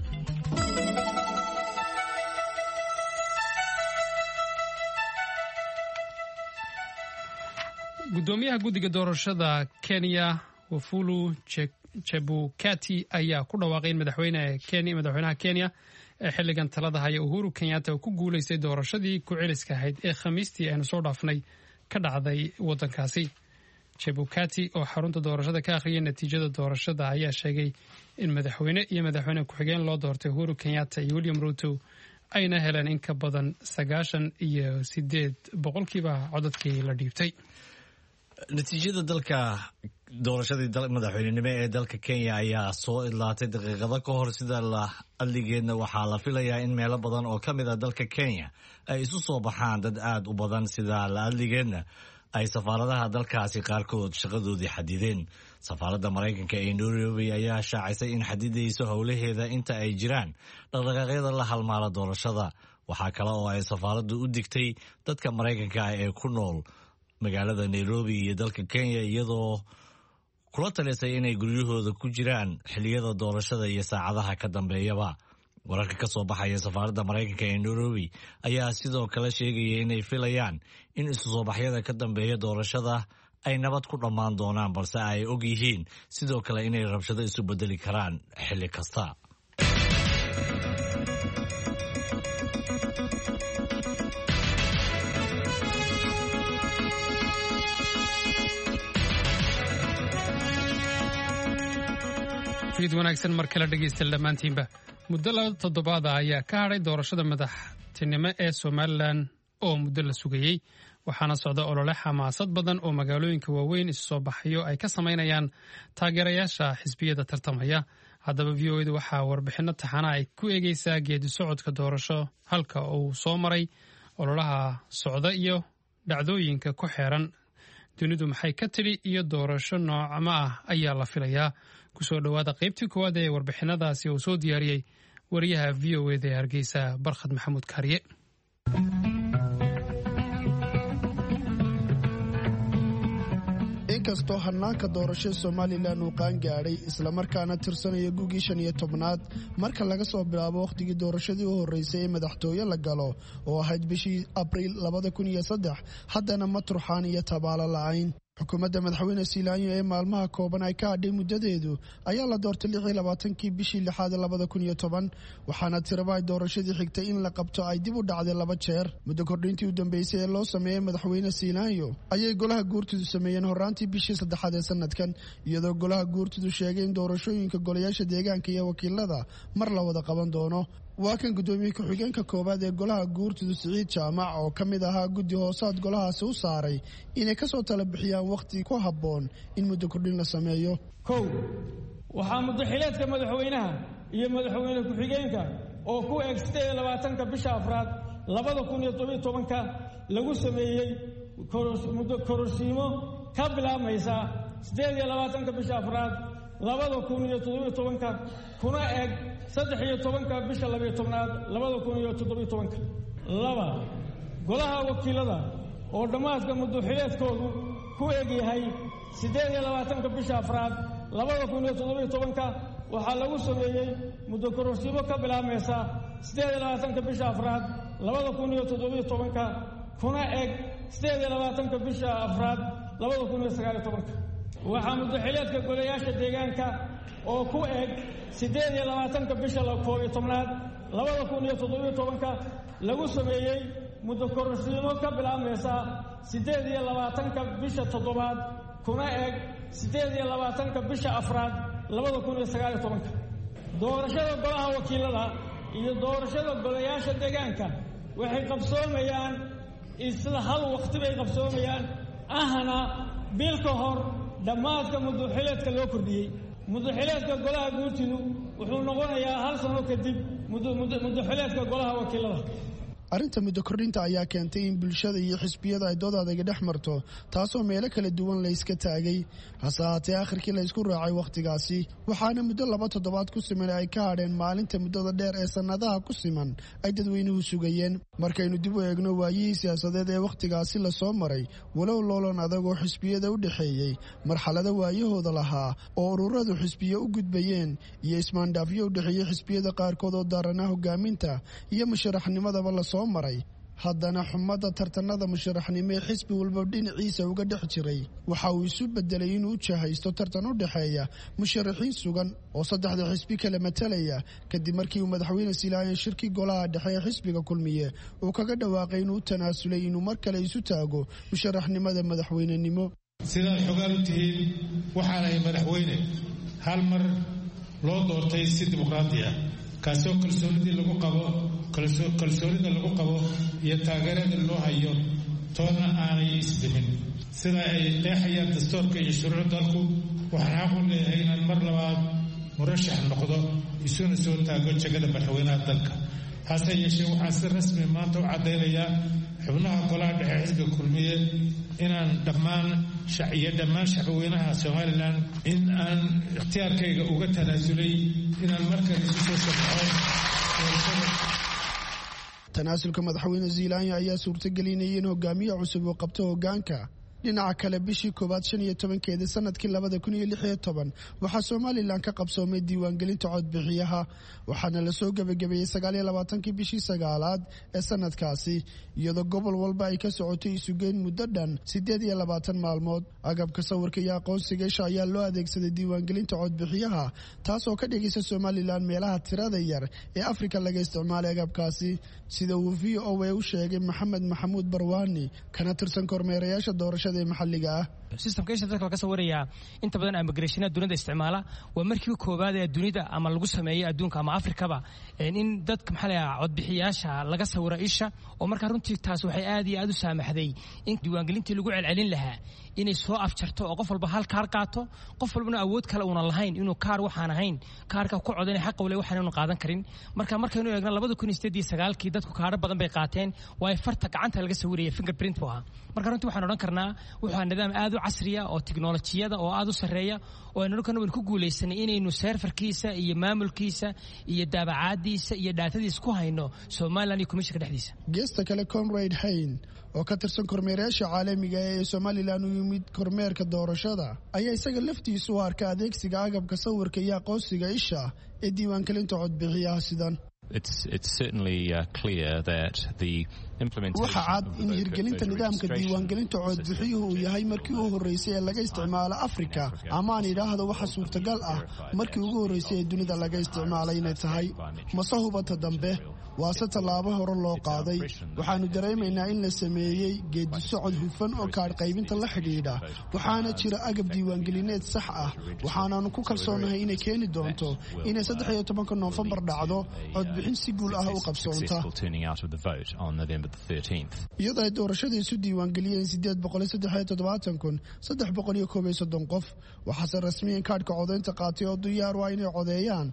gudoomiyaha guddiga doorashada Kenya Wafula Chebukati ayaa ku dhawaaqay in madaxweynaha Kenya ee xilligan talada haya Uhuru Kenyatta ku guuleystay doorashadii ku celiska ahayd ee Khamiistii aynu soo dhaafnay ka dhacday wadankaasi. Chebukati oo xarunta doorashada ka akhriyay natiijada doorashada ayaa sheegay in madaxweyne iyo madaxweyne ku-xigeen loo doortay Uhuru Kenyatta iyo William Ruto ayna heleen in ka badan 98% codadkii la dhiibtay. natiijada doorashadii madaxweynenimo ee dalka Kenya ayaa soo idlaatay daqiiqado ka hor sida la adligeedna waxaa la filayaa in meelo badan oo ka mid ah dalka Kenya ay isu soo baxaan dad aad u badan sida la adligeedna ay safaaradaha dalkaasi qaarkood shaqadoodii xadideen. Safaaradda Mareykanka ee Nairobi ayaa shaacisay in xadidayso howlaheeda inta ay jiraan dhaqdhaqaaqyada la halmaala doorashada. waxaa kale oo ay safaaraddu u digtay dadka Mareykanka ee ku nool magaalada Nairobi iyo dalka Kenya iyadoo kula talisay inay guryahooda ku jiraan xilliyada doorashada iyo saacadaha ka dambeeyaba. wararka ka soo baxaya safaaradda Mareykanka ee Nairobi ayaa sidoo kale sheegaya inay filayaan in isu soo baxyada ka dambeeya doorashada ay nabad ku dhammaan doonaan, balse ay og yihiin sidoo kale inay rabshado isu bedeli karaan xilli kasta. fiid wanaagsan mar kale dhegeystayaal dhammaantiinba. muddo 2 toddobaad ayaa ka hadhay doorashada madaxtinimo ee Somaliland oo muddo la sugayay, waxaana socda olole xamaasad badan oo magaalooyinka waaweyn isu soo baxayo ay ka samaynayaan taageerayaasha xisbiyada tartamaya. haddaba VOA waxaa warbixino taxana ay ku eegeysaa geedi socodka doorasho, halka uu soo maray ololaha socda iyo dhacdooyinka ku xeeran. dunidu maxay ka tidhi iyo doorasho noocama ah ayaa la filayaa. kusoo dhawaada qaybtii koowaad ee warbixinadaasi uu soo diyaariyey wariyaha VOA ee Hargeysa Barkhad Maxamuud Kaariye. inkastoo hanaanka doorashada Somaliland uu qaan gaaray isla markaana tirsanaya gugii 15aad marka laga soo bilaabo waqtigii doorashadii u horeysay ee madaxtooye la galo oo ahayd bishii Abriil 2003, haddana ma turxaan iyo tabaalo la'ayn. xukuumadda madaxweyne Siilaanyo ee maalmaha kooban ay ka hadhay muddadeedu ayaa la doortay 26kii bishii 6 2010, waxaana tiraba ay doorashadii xigtay in la qabto ay dib u dhacday 2 jeer. muddo kordhintii u dambeysay ee loo sameeyay madaxweyne Siilaanyo ayay golaha guurtidu sameeyeen horaantii bishii 3 ee sanadkan, iyadoo golaha guurtidu sheegay in doorashooyinka golayaasha deegaanka iyo wakiilada mar la wada qaban doono. waa kan gudoomiye ku-xigeenka koobaad ee golaha guurtidu Siciid Jaamac oo ka mid ahaa guddi hoosaad golahaasi u saaray inay ka soo tala bixiyaan waqti ku habboon in muddo kordhin la sameeyo. kow, waxaa muddo xileedka madaxweynaha iyo madaxweyne ku-xigeenka oo ku eg 28 bisha Afraad 2017 lagu sameeyey muddo kororsiimo ka bilaabmaysa 28 bisha Afraad 2017 kuna eg 13 bisha 12aad 2017. 2. golaha wakiilada oo dhammaadka muddo xileedkoodu ku eg yahay 28 bisha Afraad 2017 waxaa lagu sameeyey muddo kororsiimo ka bilaabmaysa 28 bisha Afraad 2017 kuna eg 28 bisha Afraad 2019. waxaa muddo xileedka golayaasha deegaanka oo ku eg 28 bisha 12aad 2017 lagu sameeyey muddo kororsiimo ka bilaabmaysa 28 bisha 7aad kuna eg 28 bisha Afraad 2019. doorashada golaha wakiilada iyo doorashada golayaasha deegaanka waxay qabsoomayaan isla hal waqti bay qabsoomayaan, ahna bil ka hor dhammaadka muddo xileedka loo kordhiyey. muddo xileedka golaha guurtidu wuxuu noqonayaa 1 sano kadib muddo xileedka golaha wakiilada. arrinta muddo kordhinta ayaa keentay in bulshada iyo xisbiyada ay dood adag dhex marto, taasoo meelo kala duwan la iska taagay. hase haatee akhirkii la isku raacay waqtigaasi, waxaana muddo 2 toddobaad ku siman ay ka hadheen maalinta muddada dheer ee sannadaha ku siman ay dadweynuhu sugayeen. markaynu dib u eegno waayihii siyaasadeed ee waqtigaasi la soo maray, walow loolan adag oo xisbiyada u dhexeeyey, marxalado waayahooda lahaa oo ururadu xisbiyo u gudbayeen, iyo ismaandhaafyo u dhexeeyey xisbiyada qaarkood oo daarana hogaaminta iyo musharaxnimadaba la soo maray, haddana xumada tartanada musharaxnimo ee xisbi walba dhinaciisa uga dhex jiray waxa uu isu bedelay inuu jahaysto tartan u dhexeeya musharaxiin sugan oo 3 xisbi kala matalaya, kadib markii uu madaxweyne Siilaanyo shirkii golaha dhexe ee xisbiga kulmiye uu kaga dhawaaqay inuu tanaasulay inuu mar kale isu taago musharaxnimada madaxweynenimo. sidaad xogaan u tihiin, waxaanay madaxweyne hal mar loo doortay si dimuqraadi ah, kaasoo kalsoonida lagu qabo iyo taageerada loo hayo toona aanay isdimin. sida ay leexayaan dastuurka iyo shuruucda dalku, waxaan xaq u leeyahay inaan mar labaad murashax noqdo isuna soo taago jagada madaxweynaha dalka. hase yeeshee waxaan si rasmi maanta u caddaynayaa xubnaha golaha dhexe xisbiga kulmiye inaan dhammaan shacbweynaha Somaliland in aan ikhtiyaarkayga uga tanaasulay inaan markale isu soo shaqeeyo. tanaasulka madaxweyne Siilaanyo ayaa suurtagelinayay in hogaamiye cusub uu qabto hoggaanka, dhinaca kale bishii koowaad 15 sanadkii 2016 waxaa Somaliland ka qabsoomay diiwaangelinta codbixiyaha waxaana la soo gabagabeeyay 29 bishii sagaalaad ee sanadkaasi iyadoo gobol walba ay ka socotay isugeyn muddo dhan 28 maalmood agabka sawirka iyo aqoonsiga isha ayaa loo adeegsaday diiwaangelinta codbixiyaha taasoo ka dhigaysa Somaliland meelaha tirada yar ee Afrika laga isticmaalay agabkaasi sida uu VOA u sheegay Maxamed Maxamuud Barwaani kana tirsan kormeerayaasha doorashada ee maxalliga ah systemka dadka ka sawiraya inta badan immigration dunida isticmaala waa markii koobaad ee dunida ama lagu sameeyay adduunka ama Afrikaba in dadka maxalliga codbixiyaasha laga sawiro isha oo marka runtii taas waxay aad iyo aad u saamaxday in diiwaangelintii lagu celcelin lahaa inay soo afjarto oo qof walba hal kaar qaato qof walbana awood kale una lahayn inuu kaar waxaan ahayn kaarka ku codanay xaq wale waxaan inuu qaadan karin markaynu eegno 2018 dadku kaar badan bay qaateen way farta gacanta laga sawirayay fingerprint buu ahaa marka runtii waxaan oran karnaa wuxuu nidaam aad u casri ah oo tiknoolajiyada oo aad u sareeya oo aynu ku guuleysanay inaynu serverkiisa iyo maamulkiisa iyo daabacaadiisa iyo daatadiisa ku hayno Somaliland iyo Commission dhexdiisa geesta kale Conrad Hain oo ka tirsan kormeerayaasha caalamiga ee Somaliland u yimid kormeerka doorashada ayaa isaga laftiisu u arkay adeegsiga agabka sawirka iyo aqoonsiga isha ee diiwaangelinta codbixiyaha sidan It's certainly clear that the implementation waxa cad in hirgelinta nidaamka diiwaangelinta codbixiyuhu uu yahay markii ugu horeysay ee laga isticmaalo Afrika ama aan idhaahdo waxa suurtagal ah markii ugu horeysay ee dunida laga isticmaalay inay tahay masahubata dambe waa tallaabo hore loo qaaday waxaanu dareemaynaa in la sameeyay geedi socod hufan oo kaar qaybinta la xidhiidha waxaana jira agab diiwaangelineed sax ah waxaanaanu ku kalsoonahay inay keeni doonto inay 13 November dhacdo codbixin si guul ah u qabsoonta iyadoo ay doorashadiisu diiwaangeliyeen 873,330 qof waxaase rasmiyan kaadhka codaynta qaatay oo diyaar waa inay codeeyaan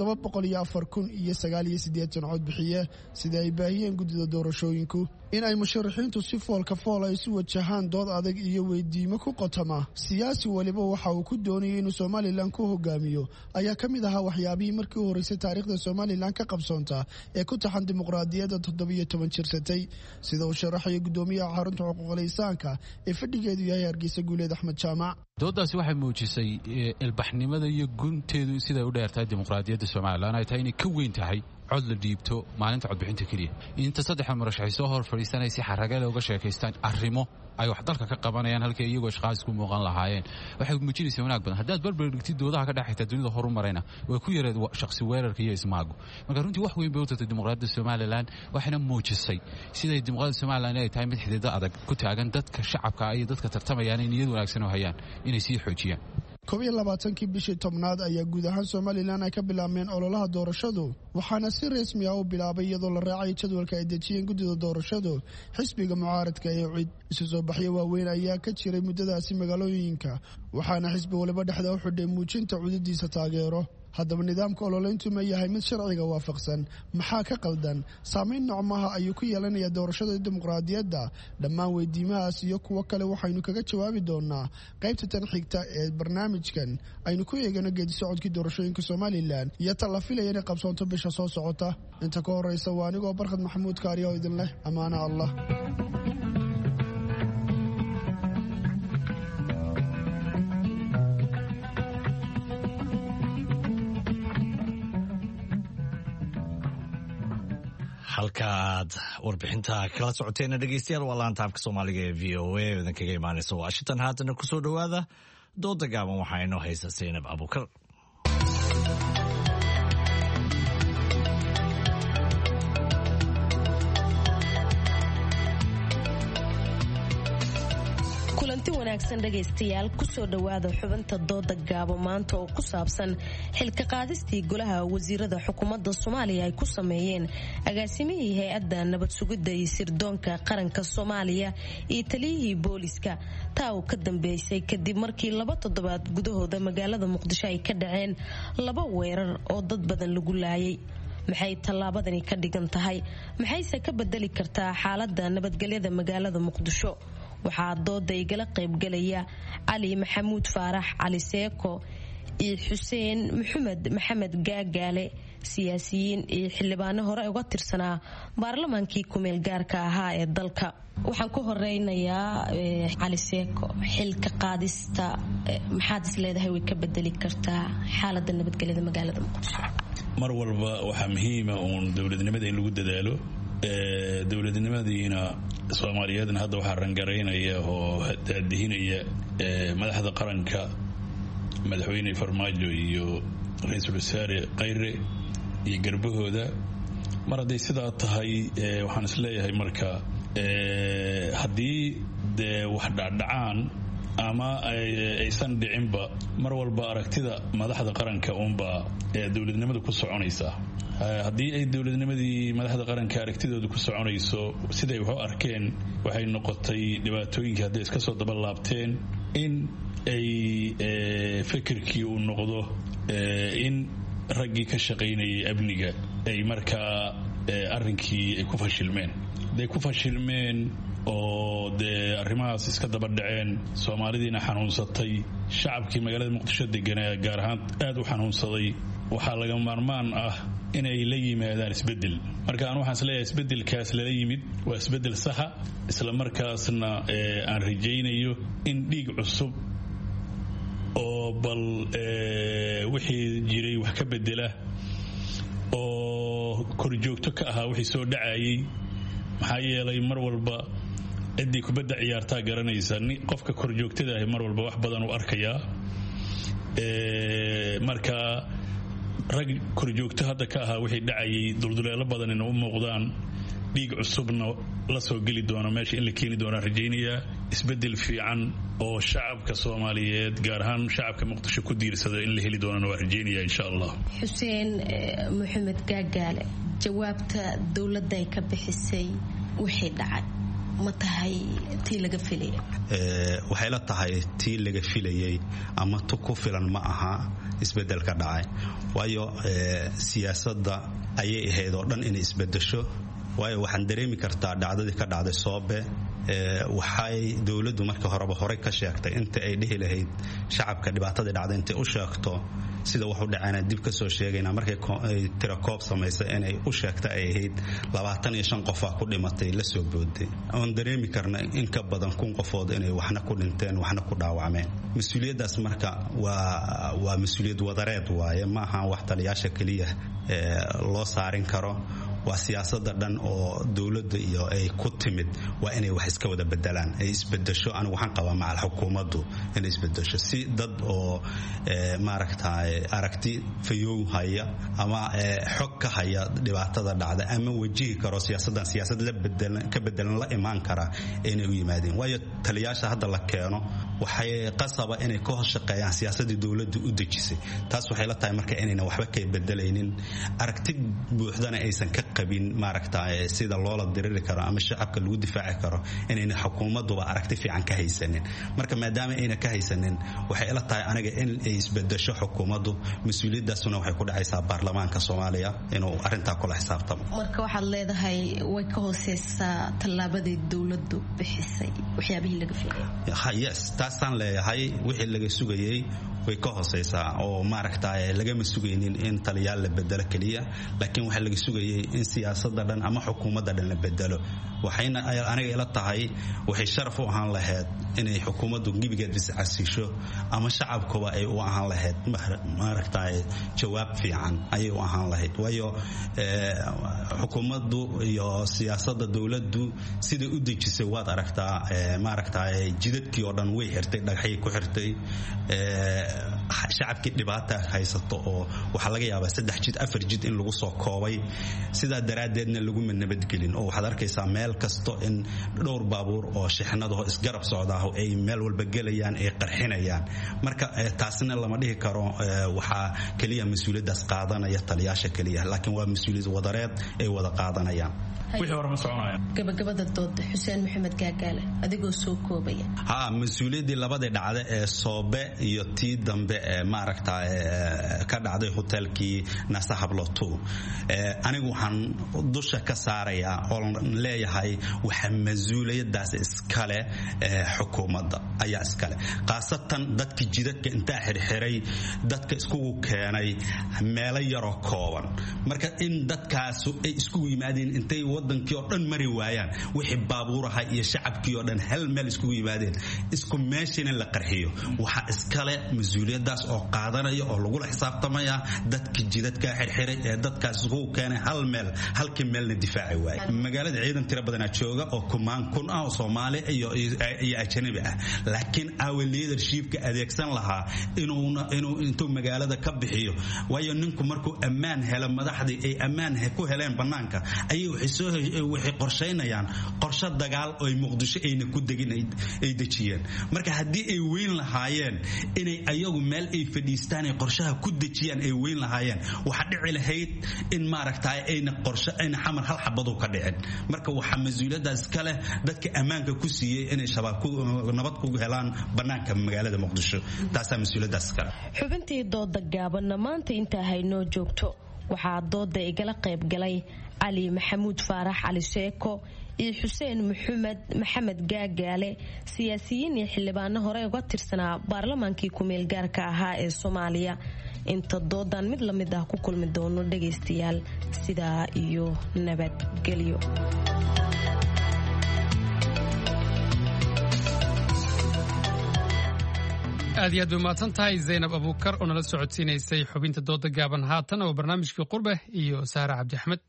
704,089 codbixiye sida ay baahiyeen guddida doorashooyinku in ay musharaxiintu si foolka fool ay isu wajahaan dood adag iyo weydiimo ku qotama siyaasi waliba waxa uu ku doonayay inuu Somaliland ku hogaamiyo ayaa ka mid ahaa waxyaabihii markii u horeysay taariikhda Somaliland ka qabsoonta ee ku taxan dimuqraadiyadda 17 jirsatay sida uu sharaxay gudoomiyaha xarunta xuquuqul insaanka ee fadhigeedu yahay Hargeysa Guuleed Axmed Jaamac doodaasi waxay muujisay ilbaxnimada iyo gunteedu sida u dheertahay dimuqraadiyadda Somaliland ay tahay inay ka weyn tahay cod la dhiibto maalinta codbixinta kaliya inta saddex murashax soo hor fadhiisanay si xaragada uga sheekaystaan arrimo ay wax dalka ka qabanayaan halkii iyagu ashqaas ku muuqan lahaayeen waxay muujinaysaa wanaag badan haddaad barbar dhigtid doodaha ka dhaxayta dunida horumarayna way ku yareed shakhsi weerarka iyo ismaago marka runtii wax weyn bay u tahay dimuqraadiyadda Somaliland waxayna muujisay siday dimuqraadiyadda Somaliland ay tahay mid xidhiidh adag ku taagan dadka shacabka iyo dadka tartamayaan in niyad wanaagsan oo hayaan inay sii xoojiyaan 12 bishii tobnaad ayaa guud ahaan Somaliland ay ka bilaabmeen ololaha doorashadu waxaana si rasmi ah u bilaabay iyadoo la raacay jadwalka ay dejiyeen guddida doorashadu xisbiga mucaaradka ee cid isu soo baxyo waaweyn ayaa ka jiray muddadaasi magaalooyinka waxaana xisbi waliba dhexda u xidhay muujinta cudurdiisa taageero haddaba nidaamka ololeyntu ma yahay mid sharciga waafaqsan maxaa ka qaldan saameyn noocmaha ayuu ku yeelanayaa doorashada dimuqraadiyadda dhammaan weydiimahaas iyo kuwo kale waxaynu kaga jawaabi doonaa qaybta tan xigta ee barnaamijkan aynu ku eegano geedi socodkii doorashooyinka Somaliland iyo tan la filaya inay qabsoonto bisha soo socota inta ka horeysa waa anigoo Barkhad Maxamuud Kaariyo oo idin leh amaana Allah halka aad warbixinta kala socoteena dhegeystayaal waa laanta afka Soomaaliga ee VOA oo idin kaga imaanaysa Washington haatan ku soo dhawaada dooda gaaban waxaa inoo haysa Zainab Abukar kulanti wanaagsan dhageystayaal ku soo dhawaada xubinta dooda gaabo maanta oo ku saabsan xilka qaadistii golaha wasiirada xukuumadda Soomaaliya ay ku sameeyeen agaasimihii hay'adda nabad sugidda iyo sirdoonka qaranka Soomaaliya iyo taliyihii booliska taa uu ka dambeysay kadib markii 2 toddobaad gudahooda magaalada Muqdisho ay ka dhaceen 2 weerar oo dad badan lagu laayay maxay tallaabadani ka dhigan tahay maxayse ka bedeli kartaa xaaladda nabadgelyada magaalada Muqdisho waxaa dooda igala qaybgalaya Cali Maxamuud Faarax Cali Seeko iyo Xuseen Maxamed Gaagaale siyaasiyiin iyo xildhibaano hore uga tirsanaa baarlamaankii kumeel gaarka ahaa ee dalka. waxaan ku horeynayaa cali seeko, xilka qaadista maxaad is leedahay way ka bedeli kartaa xaaladda nabadgelyada magaalada muqdisho? mar walba waxaa muhiima uun dowladnimada in lagu dadaalo. dowladnimadiina soomaaliyeedna hadda waxaa rangaraynaya oo daadihinaya madaxda qaranka, madaxweyne farmaajo iyo ra-iisul wasaare khayre iyo garbahooda. mar hadday sidaa tahay waxaan isleeyahay marka haddii dee wax dhacdhacaan ama aysan dhicinba, mar walba aragtida madaxda qaranka uunbaa dowladnimada ku soconaysaa. haddii ay dowladnimadii madaxda qaranka aragtidooda ku soconayso siday wax u arkeen, waxay noqotay dhibaatooyinkii hadday iska soo daba laabteen in ay fikirkii uu noqdo in raggii ka shaqaynayay amniga ay markaa arrinkii ay ku fashilmeen. hadday ku fashilmeen oo dee arrimahaas iska daba dhaceen, soomaalidiina xanuunsatay, shacabkii magaalada muqdisho deganaa gaar ahaan aad u xanuunsaday, waxaa laga maarmaan ah inay la yimaadaan isbedel. marka aan waxaan isleeyahay isbedelkaas lala yimid waa isbedel saxa, isla markaasna aan rajaynayo in dhiig cusub oo bal wixii jiray wax ka bedela oo korjoogto ka ahaa wixii soo dhacayay. maxaa yeelay mar walba ciddii kubadda ciyaartaa garanaysa, qofka korjoogtada ahi mar walba wax badan u arkayaa. marka rag korjoogto hadda ka ahaa wixii dhacayay dulduleelo badan ina u muuqdaan, dhiig cusubna la soo geli doono meesha in la keeni doonaan rajaynayaa. isbedel fiican oo shacabka soomaaliyeed gaar ahaan shacabka muqdisho ku diirsada in la heli doonana waa rajaynaya insha allah. xuseen maxamed gaagaale, jawaabta dowladda ay ka bixisay wixii dhacay ma tahay tii laga filayay? waxay la tahay tii laga filayay ama tu ku filan ma aha isbedelka dhacay. waayo siyaasadda ayay ahayd oo dhan inay isbedesho. waayo waxaan dareemi kartaa dhacdadii ka dhacday Soobe, waxay dowladdu markii horeba horey ka sheegtay inta ay dhihi lahayd shacabka dhibaatadii dhacday intay u sheegto sida wax u dhacayna dib ka soo sheegayna markay tira koob samaysay inay u sheegta ay ahayd 25 qof ku dhimatay la soo booday. aan dareemi karna in ka badan 1,000 qofood inay waxna ku dhinteen waxna ku dhaawacmeen. mas'uuliyadaas marka waa mas'uuliyad wadareed waaye, ma aha wax taliyaasha kaliya loo saarin karo. waa siyaasadda dhan oo dowladda iyo ay ku timid waa inay wax iska wada bedelaan, ay isbedesho. anigu waxaan qabaa macal xukuumaddu inay isbedesho si dad oo maaragtay aragti fayow haya ama xog ka haya dhibaatada dhacda ama wajihi karo siyaasaddan siyaasad ka bedelan la imaan kara inay u yimaadeen. waayo taliyaasha hadda la keeno waxay qasaba inay ka hoos shaqeeyaan siyaasaddii dowladdu u dejisay. taas waxay la tahay marka inayna waxba ka bedelaynin, aragti buuxdana aysan ka qabin maaragtay sida loola diriri karo ama shacabka lagu difaaci karo, inayna xukuumadduba aragti fiican ka haysanin. marka maadaama ayna ka haysanin, waxay ila tahay aniga in ay isbedesho xukuumaddu. mas-uuliyaddaasuna waxay ku dhacaysaa baarlamaanka Soomaaliya inuu arrintaa kula xisaabtamo. marka waxaad leedahay way ka hooseysaa tallaabadii dowladdu bixisay waxyaabihii laga filayay? yes, taasaan leeyahay. wixii laga sugayay way ka hooseysaa oo maaragtay lagama sugaynin in taliyaal la bedelo kaliya, laakiin waxa laga sugayay in siyaasadda dhan ama xukuumadda dhan la bedelo. waxayna aniga ila tahay waxay sharaf u ahaan lahayd inay xukuumaddu gibigeed iscasisho ama shacabkuba ay u ahaan lahayd maaragtay jawaab fiican ayay u ahaan lahayd. waayo xukuumaddu iyo siyaasadda dowladdu siday u dejisay waad aragtaa. maaragtay jidadkii oo dhan way xirtay, dhagaxay ku xirtay. shacabkii dhibaata haysato oo waxaa laga yaabaa 3 jid 4 jid in lagu soo koobay. sidaa daraaddeedna laguma nabadgelin oo waxaad arkaysaa meel kasto in dhowr baabuur oo shixnadaho isgarab socdaaho ay meel walba gelayaan ay qarxinayaan. marka taasna lama dhihi karo waxaa kaliya mas-uuliyaddaas qaadanaya taliyaasha kaliya, laakiin waa mas-uuliyad wadareed ay wada qaadanayaan. wixii hore ma soconaya. gabagabada dooda xuseen maxamed gaagaale adigoo soo koobaya. mas-uuliyaddii labadii dhacday ee Soobe iyo tii dambe ee maaragtay ka dhacday hotelkii Nasa Hablotu, anigu waxaan dusha ka saarayaa oo leeyahay waxa mas-uuliyaddaas iskale xukuumadda. ayaa iskale khaasatan dadka jidadka intaa xirxiray dadka iskugu keenay meelo yaroo kooban marka in dadkaas ay iskugu yimaadeen intay wadankii oo dhan mari waayaan wixii baabuuraha iyo shacabkii oo dhan hal meel iskugu yimaadeen isku meeshina la qarxiyo waxa iskale mas'uuliyadaas oo qaadanaya oo lagu xisaabtamaya dadka jidadka xirxiray ee dadkaas iskugu keenay hal meel halkii meelna difaaci waay magaalada ciidan tiro badan jooga oo kumaan kun ah oo Soomaali iyo ajnabi ah laakiin our leadership-ka adeegsan lahaa inuu magaalada ka bixiyo waayo ninku markuu ammaan helo madaxdii ay ammaan ku heleen banaanka ayay waxay qorsheynayaan qorshe dagaal oo Muqdisho ayna ku degin ay dejiyeen marka haddii ay weyn lahaayeen inay ayagu meel ay fadhiistaan ay qorshaha ku dejiyaan ay weyn lahaayeen waxa dhici lahayd in maaragtay ayna qorshe ayna xamar hal xabado ka dhicin marka waxa mas'uuliyadaas kale dadka ammaanka ku siiyay inay shabaab nabad ku helaan banaanka magaalada Muqdisho taas mas'uuliyadaas kale xubintii dooda gaaban maanta inta hayno joogto waxaa dooda igala qayb galay Ali Maxamuud Faarax Ali Sheeko iyo Xuseen Maxamed Gaagaale siyaasiyiin iyo xildhibaano hore uga tirsanaa baarlamaankii ku meel gaarka ahaa ee Soomaaliya inta doodan mid la mid ah ku kulmi doono dhageystayaal sidaa iyo nabadgelyo aad iyo aad u mahadsan tahay Zaynab Abuukar oo nala socodsiinaysay xubinta dooda gaaban haatan oo barnaamijkii Qurbe iyo Saara Cabdi Axmed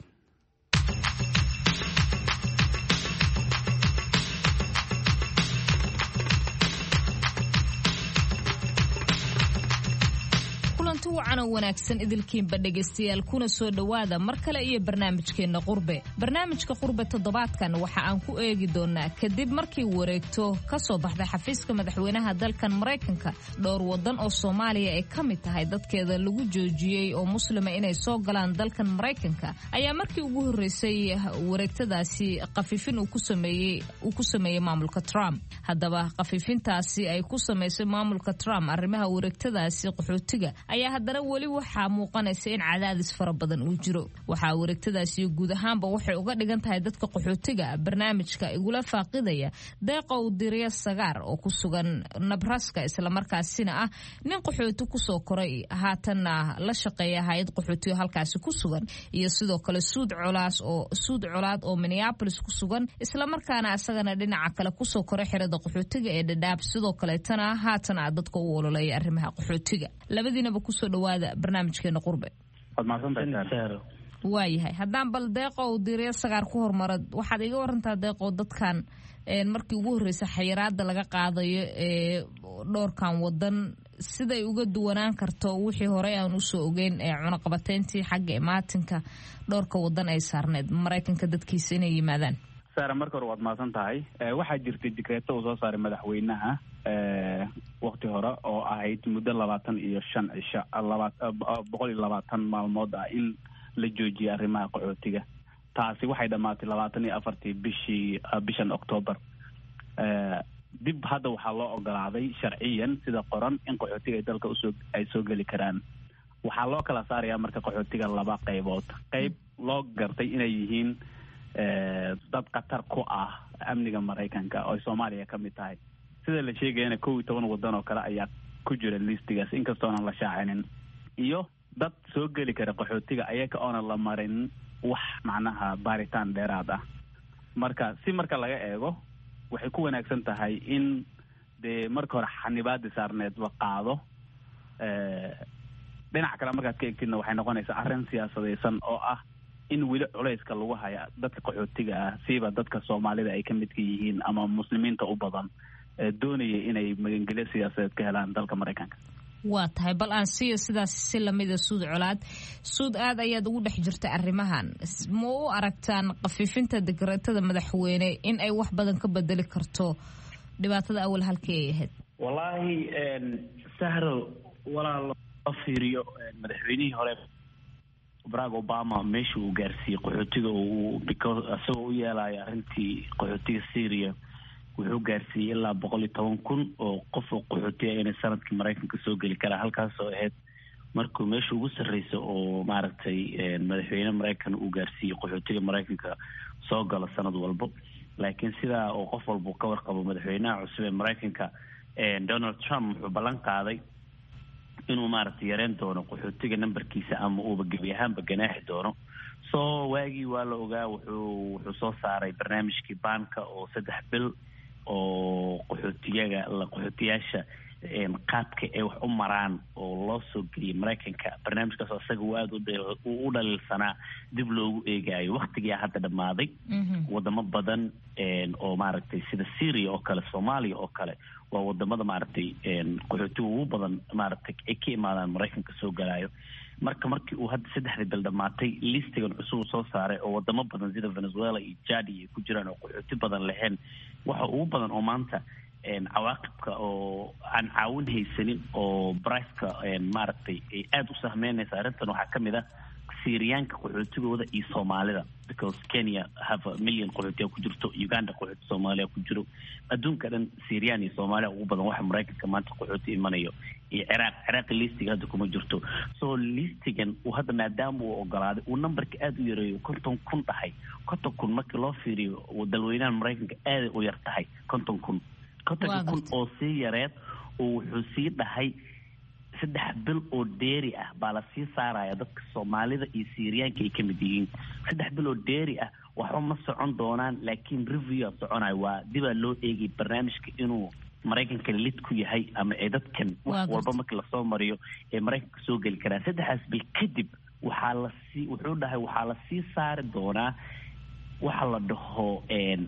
wacan wanaagsan idilkiinba dhageystayaal kuna soo dhawaada mar kale iyo barnaamijkeena Qurbe barnaamijka Qurbe toddobaadkan waxa aan ku eegi doonaa kadib markii wareegto ka soo baxday xafiiska madaxweynaha dalkan Mareykanka dhowr wadan oo Soomaaliya ay kamid tahay dadkeeda lagu joojiyay oo muslima inay soo galaan dalkan Mareykanka ayaa markii ugu horeysay wareegtadaasi qafifin uu ku sameeyay maamulka Trump haddaba qafifintaasi ay ku sameysay maamulka Trump arrimaha wareegtadaasi qaxootiga ayaa haddana weli waxaa muuqanaysa in cadaadis fara badan uu jiro waxaa wareegtadaasi guud ahaanba waxay uga dhigan tahay dadka qaxootiga barnaamijka igula faaqidaya deeqow diriya sagaar oo ku sugan Nebraska isla markaasina ah nin qaxooti ku soo koray haatanna la shaqeeya hay'ad qaxootiga halkaasi ku sugan iyo sidoo kale Suud Colaad oo Minneapolis ku sugan isla markaana asagana dhinaca kale ku soo koray xirada qaxootiga ee Dadaab sidoo kale tana haatana dadka u ololeeya arrimaha qaxootiga labadiinaba ku soo dhawaada barnaamijkeena Qurbe waayahay haddaan bal deeqow diriya sagaar ku hormarad waxaad iga warantaa deeqow dadkan markii ugu horreysay xayiraada laga qaadayo ee dhowrkan wadan siday uga duwanaan karto wixii hore aan usoo ogeyn ee cunaqabateyntii xagga imaatinka dhowrka wadan ay saarneed Mareykanka dadkiisa inay yimaadaan saara marka hore waad mahadsan tahay waxaa jirtay dekreeto uu soo saaray madaxweynaha waqti hore oo ahayd muddo 25 cisho 120 maalmood ah in la joojiyo arrimaha qaxootiga taasi waxay dhamaatay 24 bishan October dib hadda waxaa loo ogolaaday sharciyan sida qoran in qaxootiga ay dalka ay soo geli karaan waxaa loo kala saarayaa marka qaxootiga laba qaybood qayb loo gartay inay yihiin dad qatar ku ah amniga Mareykanka oo Soomaaliya ka mid tahay sida la sheegayna 12 wadan oo kale ayaa ku jira listigaas inkastoo aan la shaacinin iyo dad soo geli kara qaxootiga ayaga oo aan la marin wax macnaha baaritaan dheeraad ah marka laga eego waxay ku wanaagsan tahay in de marka hore xanibaad saarneed la qaado dhinaca kale markaad ka eegtidna waxay noqonaysaa arrin siyaasadeysan oo ah in weli culayska lagu haya dadka qaxootiga ah siiba dadka Soomaalida ay ka mid yihiin ama muslimiinta u badan doonaya inay magangelyo siyaasadeed ka helaan dalka Mareykanka waa tahay bal aan sidaas si lamida Suud Colaad Suud aad ayaad ugu dhex jirtay arrimahan ma u aragtaan qafifinta dekreetada madaxweyne in ay wax badan ka bedeli karto dhibaatada awal halkii ay ahayd wallahi sahro walaalo fiiriyo madaxweynihii hore Barack Obama meesha uu gaarsiiyay qaxootiga because asagoo u yeelay arrintii qaxootiga Syria wuxuu gaarsiiyay ilaa 110,000 oo qof oo qaxootiga inay sanadkii Mareykanka soo gali kara halkaas oo ahayd markuu meesha ugu sarreysay oo maaragtay madaxweyne Mareykan uu gaarsiiyay qaxootiga Mareykanka soo gala sanad walba laakiin sida oo qof walba ka warqabo madaxweynaha cusub ee Mareykanka Donald Trump wuxuu ballan qaaday inuu maaragtay yareen doono qaxootiga numberkiisa ama uuba gebi ahaanba ganaaxi doono. So waagii waa la ogaa wuxuu soo saaray barnaamijkii baanka oo 3 bil oo qaxootiyaasha qaadka ay wax u maraan oo loo soo geliyay Mareykanka. barnaamijkaas asaga uu aad u dhaliilsanaa dib loogu eegayo. waqtigii hadda dhamaaday wadamo badan oo maaragtay sida Syria oo kale, Soomaaliya oo kale waa wadamada maaragtay qaxootiga ugu badan maaragtay ay ka imaadaan Mareykanka soo galayo. markii uu hadda 3 bil dhamaatay listigan cusub soo saaray oo wadamo badan sida Venezuela iyo Chad ay ku jiraan oo qaxooti badan leheen, waxa ugu badan oo maanta cawaaqibka oo aan caawin haysanin oo brifka maaragtay ay aad u sahmeynaysa arrintan waxaa kamid ah Syriyaanka qaxootigooda iyo Soomaalida, because Kenya have a million qaxootiga ku jirto, Uganda qaxooti Soomaaliya ku jiro, adduunka dhan Syrian iyo Soomaaliya ugu badan waxa Mareykanka maanta qaxooti imanayo, iyo Iraq listiga hadda kuma jirto. So listigan uu hadda maadaama uu ogolaaday uu numberka aad u yareeyo 50,000 dhahay. 50,000 markii loo fiiriyo dalweynaha Mareykanka aad u yar tahay 50,000 oo sii yareed oo wuxuu sii dhahay 3 bil oo dheeri ah baa la sii saaraya dadka Soomaalida iyo Syriyaanka ay ka mid yihiin. 3 bil oo dheeri ah waxba ma socon doonaan, laakiin review soconay waa dib loo eegay barnaamijka inuu Mareykanka lid ku yahay ama ay dadkan wax walba markii la soo mariyo ee Mareykanka soo gali karaan. 3 bil kadib wuxuu dhahay waxaa la sii saari doonaa waxa la dhaho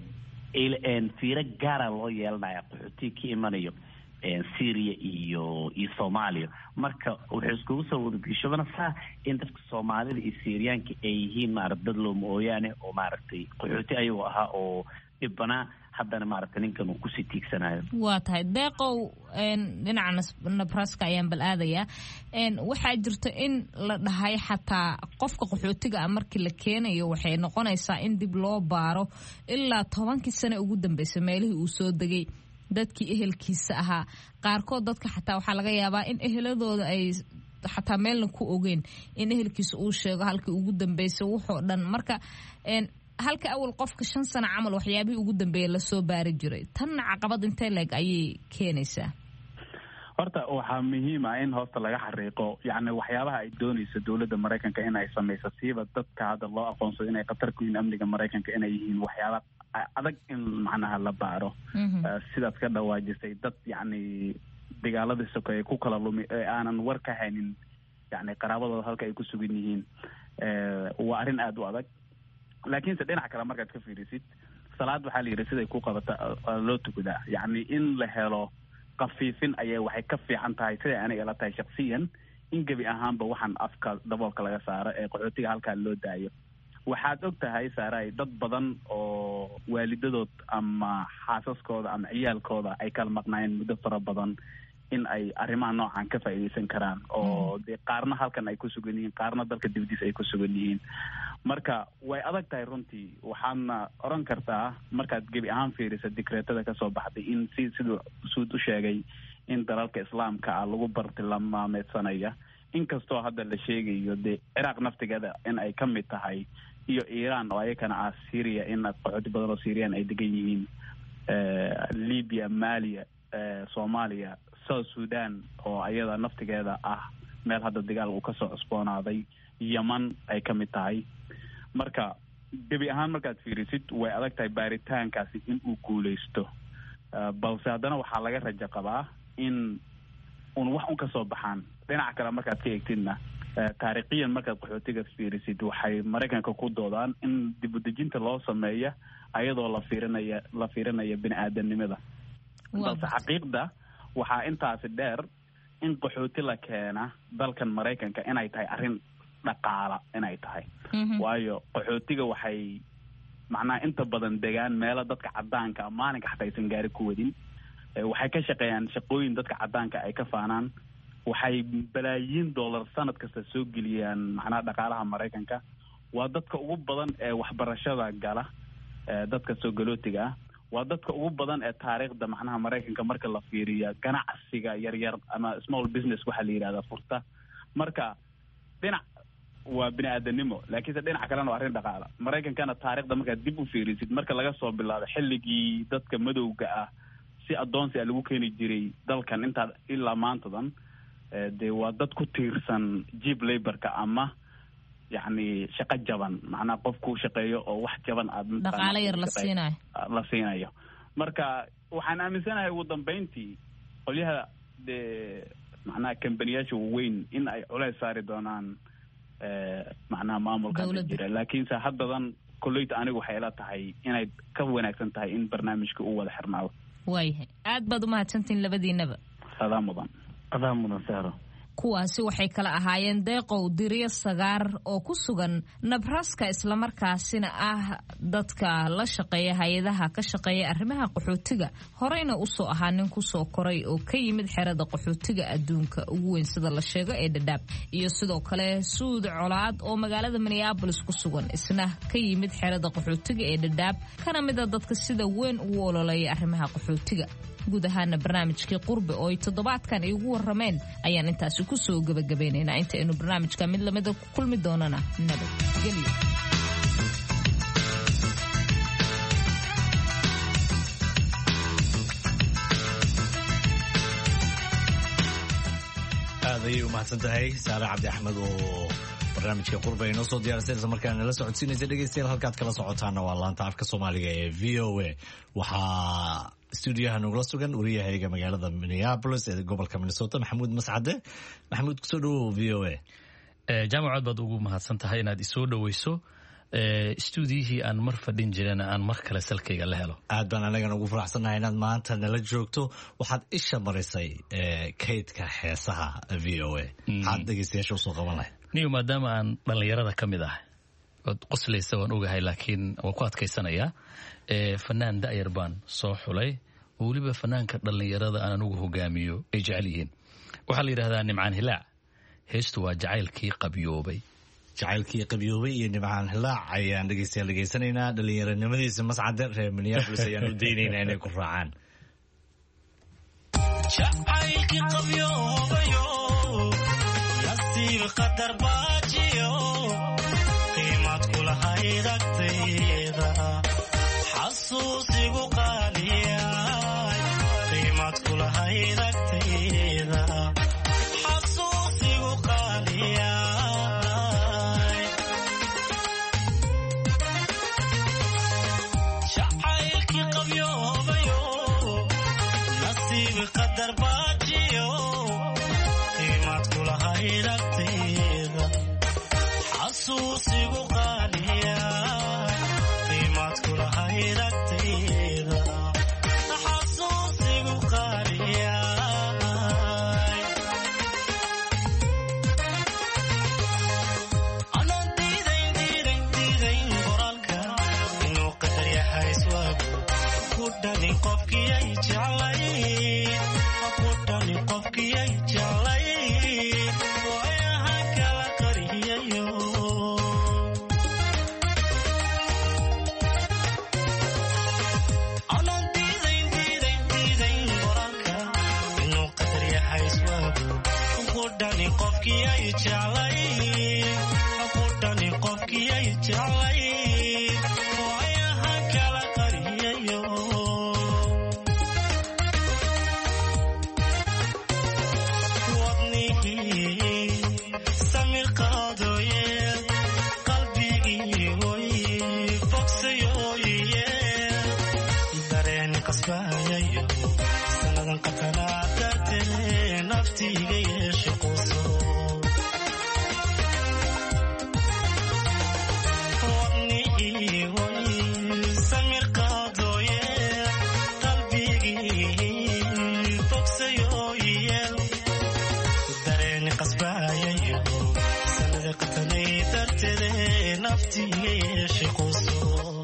fiiro gaara loo yeelanaya qaxootiga ka imanayo Syria iyo Soomaaliya. marka wuxuu iskugu soo wadagashanaysaa in dadka Soomaalida iyo Syriyaanka ay yihiin maaragtay dad loo mooyaane oo maaragtay qaxooti ayuu ahaa oo dhibana haddana maaragtay ninkan uu kusii tiigsanayo. waa tahay deeqow dhinaca Nebraska ayaan bal aadayaa. waxaa jirta in la dhahay xataa qofka qaxootiga markii la keenayo waxay noqonaysaa in dib loo baaro ilaa 10 sano ugu dambeysay meelihii uu soo degay dadkii ehelkiisa ahaa. qaarkood dadka xataa waxaa laga yaabaa in eheladooda ay xataa meelna ku ogeen in ehelkiisa uu sheego halkii ugu dambeysay wuxuu dhan. marka halka awal qofka 5 sano camal waxyaabihii ugu dambeeyay la soo baari jiray, tanna caqabad intee leeg ayay keenaysaa? horta waxaa muhiim ah in hoosta laga xariiqo yacni waxyaabaha ay doonayso dowladda Mareykanka in ay samayso siiba dadka hadda loo aqoonsado inay khatar ku yihiin amniga Mareykanka inay yihiin waxyaaba adag in macnaha la baaro. sidaad ka dhawaajisay dad yacni dagaaladii sokeeye ku kala lumi ee aanan war ka haynin yacni qaraabadooda halka ay ku sugan yihiin waa arrin aad u adag. laakiinse dhinaca kale markaad ka fiirisid salaad waxaa la yidhi siday ku qabata loo tukadaa, yacni in la helo qafiifin ayay waxay ka fiican tahay siday aniga ila tahay shakhsiyan in gebi ahaanba waxaan afka daboolka laga saaro ee qaxootiga halkaa loo daayo. waxaad og tahay Saaray dad badan oo waalidadood ama xaasaskooda ama ciyaalkooda ay kala maqnaayeen muddo fara badan in ay arrimaha noocan ka faa'iideysan karaan oo dee qaarna halkan ay ku sugan yihiin qaarna dalka dibadiisa ay ku sugan yihiin. marka way adag tahay runtii. waxaadna oran kartaa markaad gebi ahaan fiirisa dikreetada kasoo baxday in siduu Suud u sheegay in dalalka islaamka ah lagu bartilmaameedsanaya, inkastoo hadda la sheegayo dee Ciraaq naftigeeda in ay ka mid tahay iyo Iran oo ayakana ah Syria in qaxooti badan oo Syrian ay degan yihiin, Libya, Mali, Soomaaliya, South Sudan oo ayada naftigeeda ah meel hadda dagaal uu kasoo cusboonaaday, Yemen ay ka mid tahay. marka gebi ahaan markaad fiirisid way adag tahay baaritaankaasi in uu guuleysto, balse haddana waxaa laga rajo qabaa in un wax un kasoo baxaan. dhinaca kale markaad ka eegtidna taariikhiyan markaad qaxootiga fiirisid waxay Mareykanka ku doodaan in dib u dejinta loo sameeya ayadoo la fiirinaya bini'aadanimada. balse xaqiiqda waxaa intaasi dheer in qaxooti la keena dalkan Mareykanka inay tahay arrin dhaqaala inay tahay. waayo qaxootiga waxay macnaha inta badan degaan meelo dadka cadaanka maalinka xataa aysan gaari ku wadin. waxay ka shaqeeyaan shaqooyin dadka cadaanka ay ka faanaan. waxay balaayiin dollar sanad kasta soo geliyaan macnaha dhaqaalaha Mareykanka. waa dadka ugu badan ee waxbarashada gala, dadka soo galootiga ah. waa dadka ugu badan ee taariikhda macnaha Mareykanka marka la fiiriyo ganacsiga yaryar ama small business waxa la yiraahdaa furta. marka dhinac waa bini'aadanimo, laakiinse dhinaca kalena waa arrin dhaqaala. Mareykankana taariikhda markaad dib u fiirisid marka laga soo bilaabo xilligii dadka madowga ah si adoonsi a lagu keeni jiray dalkan intaa ilaa maantadan dee waa dad ku tiirsan jeep laborka ama yacni shaqo jaban macnaha qofku shaqeeyo oo wax jaban aada dhaqaale yar la siinayo marka waxaan aaminsanahay ugu dambeyntii qolyaha dee macnaha kambaniyaasha waaweyn in ay culays saari doonaan macnaha maamulka jira laakiinse haddadan kolleyta anigu waxay ila tahay inay ka wanaagsan tahay in barnaamijka uu wada xirnaado waayahay aad baad umahadsantihin labadiinaba adaa mudan sahro kuwaasi waxay kala ahaayeen deeqow diryo sagaar oo ku sugan Nebraska islamarkaasina ah dadka la shaqeeya hay-adaha ka shaqeeya arrimaha qaxootiga horeyna usoo ahaa nin kusoo koray oo ka yimid xerada qaxootiga adduunka ugu weyn sida la sheego ee Dadaab iyo sidoo kale Suud Colaad oo magaalada Minneapolis ku sugan isna ka yimid xerada qaxootiga ee Dadaab kana mid ah dadka sida weyn ugu ololeeya arrimaha qaxootiga guud ahaana barnaamijkii qurbe oo ay toddobaadkan igu warrameen ayaan intaasi ku soo gabagabeynaynaa inta aynu barnaamijka mid lamida ku kulmi doonana nabadgelyo aad ayay umahadsan tahay saare cabdi axmed oo barnaamijka qurbe ay noo soo diyaarisay isla markaana nala socodsiinaysa dhegeystayaal halkaad kala socotaana waa laanta afka soomaaliga ee v o a waxaa stuudiyaha nagula sugan wariyahayga magaalada Minneapolis ee gobolka Minnesota Maxamuud Mascade. Maxamuud kusoo dhawow v o a. jaamacaad baad ugu mahadsan tahay inaad isoo dhaweyso stuudiyihii aan mar fadhin jirana aan mar kale salkayga la helo. aad baan anagana ugu faraxsanahay inaad maanta nala joogto. waxaad isha marisay kaydka heesaha v o a maxaad dhegeystayaasha usoo qaban lahayd? niyo maadaama aan dhallinyarada ka mid ah ood qoslaysa waan ogahay laakiin waan ku adkaysanayaa fanaan da'yar baan soo xulay oo weliba fanaanka dhallinyarada aan anugu hogaamiyo ay jecel yihiin. waxaa la yidhahdaa Nimcaan Hilaac. heestu waa jacaylkii qabyoobay. jacaylkii qabyoobay iyo Nimcaan Hilaac ayaan dhegeysanaynaa. dhallinyaranimadiisa Mascade reer Minneapolis ayaan u daynaynaa inay ku raacaan. jacaylkii qabyoobayo nasiib qadar baajiyo qiimad kulahayd agtayda xasuusigu qaaliyay qiimad kulahayd agtayda xasuusigu qaaliyay jacaylkii qabyoobayo nasiib qadar baajiyo qiimad kulahayd agtayda xasuusigu qaaliyay qiimad kulahayd agtayda xasuusigu qaaliyay anaan diidayn qoraalka inuu qadar yahay iswaagu ku dhalin qofkiyay jeclay ku dhalin qofkiyay jeclay waayaha kala qariyayo anaan diidayn qoraalka inuu qadar yahay iswaagu ku dhalin qofkiyay jeclay ku dhalin qofkiyay jeclay waayaha kala qariyayo samir qaadooye qalbigii oy fogsayooye dareen qasbayayo sanadan qatanaa dartee naftiiga yeesho quso wadnihii oy samir qaadooye qalbigii fogsayooye dareen qasbayayo sanada qatanay darteede naftiiga yeeshay quso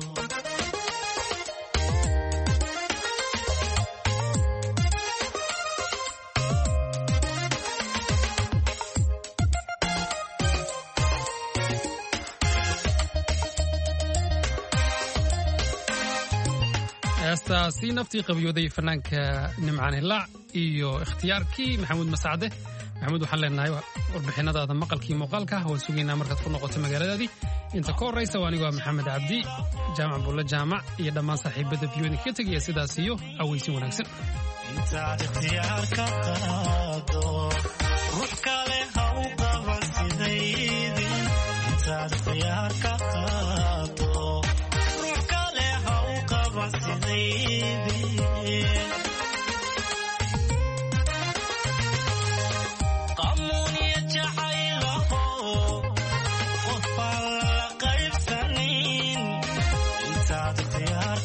heestaasi naftii qabyooday fanaanka Nimcaan Hilaac iyo ikhtiyaarkii Maxamuud Mascade. maxamuud waxaan leenahay warbixinadaada maqalkii muuqaalka waan sugaynaa markaad ku noqoto magaaladaadii inta ka horraysa waa anigu waa maxamed cabdi jaamac bulle jaamac iyo dhammaan saaxiibada viyooda ka tegaya sidaas iyo aweysin wanaagsan intaad ikhtiyaar ka qaado ruux kale ha u qaban sidaydin intaad ikhtiyaar ka qaado ruux kale ha u qaban sidaydin qamuuniya jacaylaho qofaan la qaybsanin intaad ikhtiyaar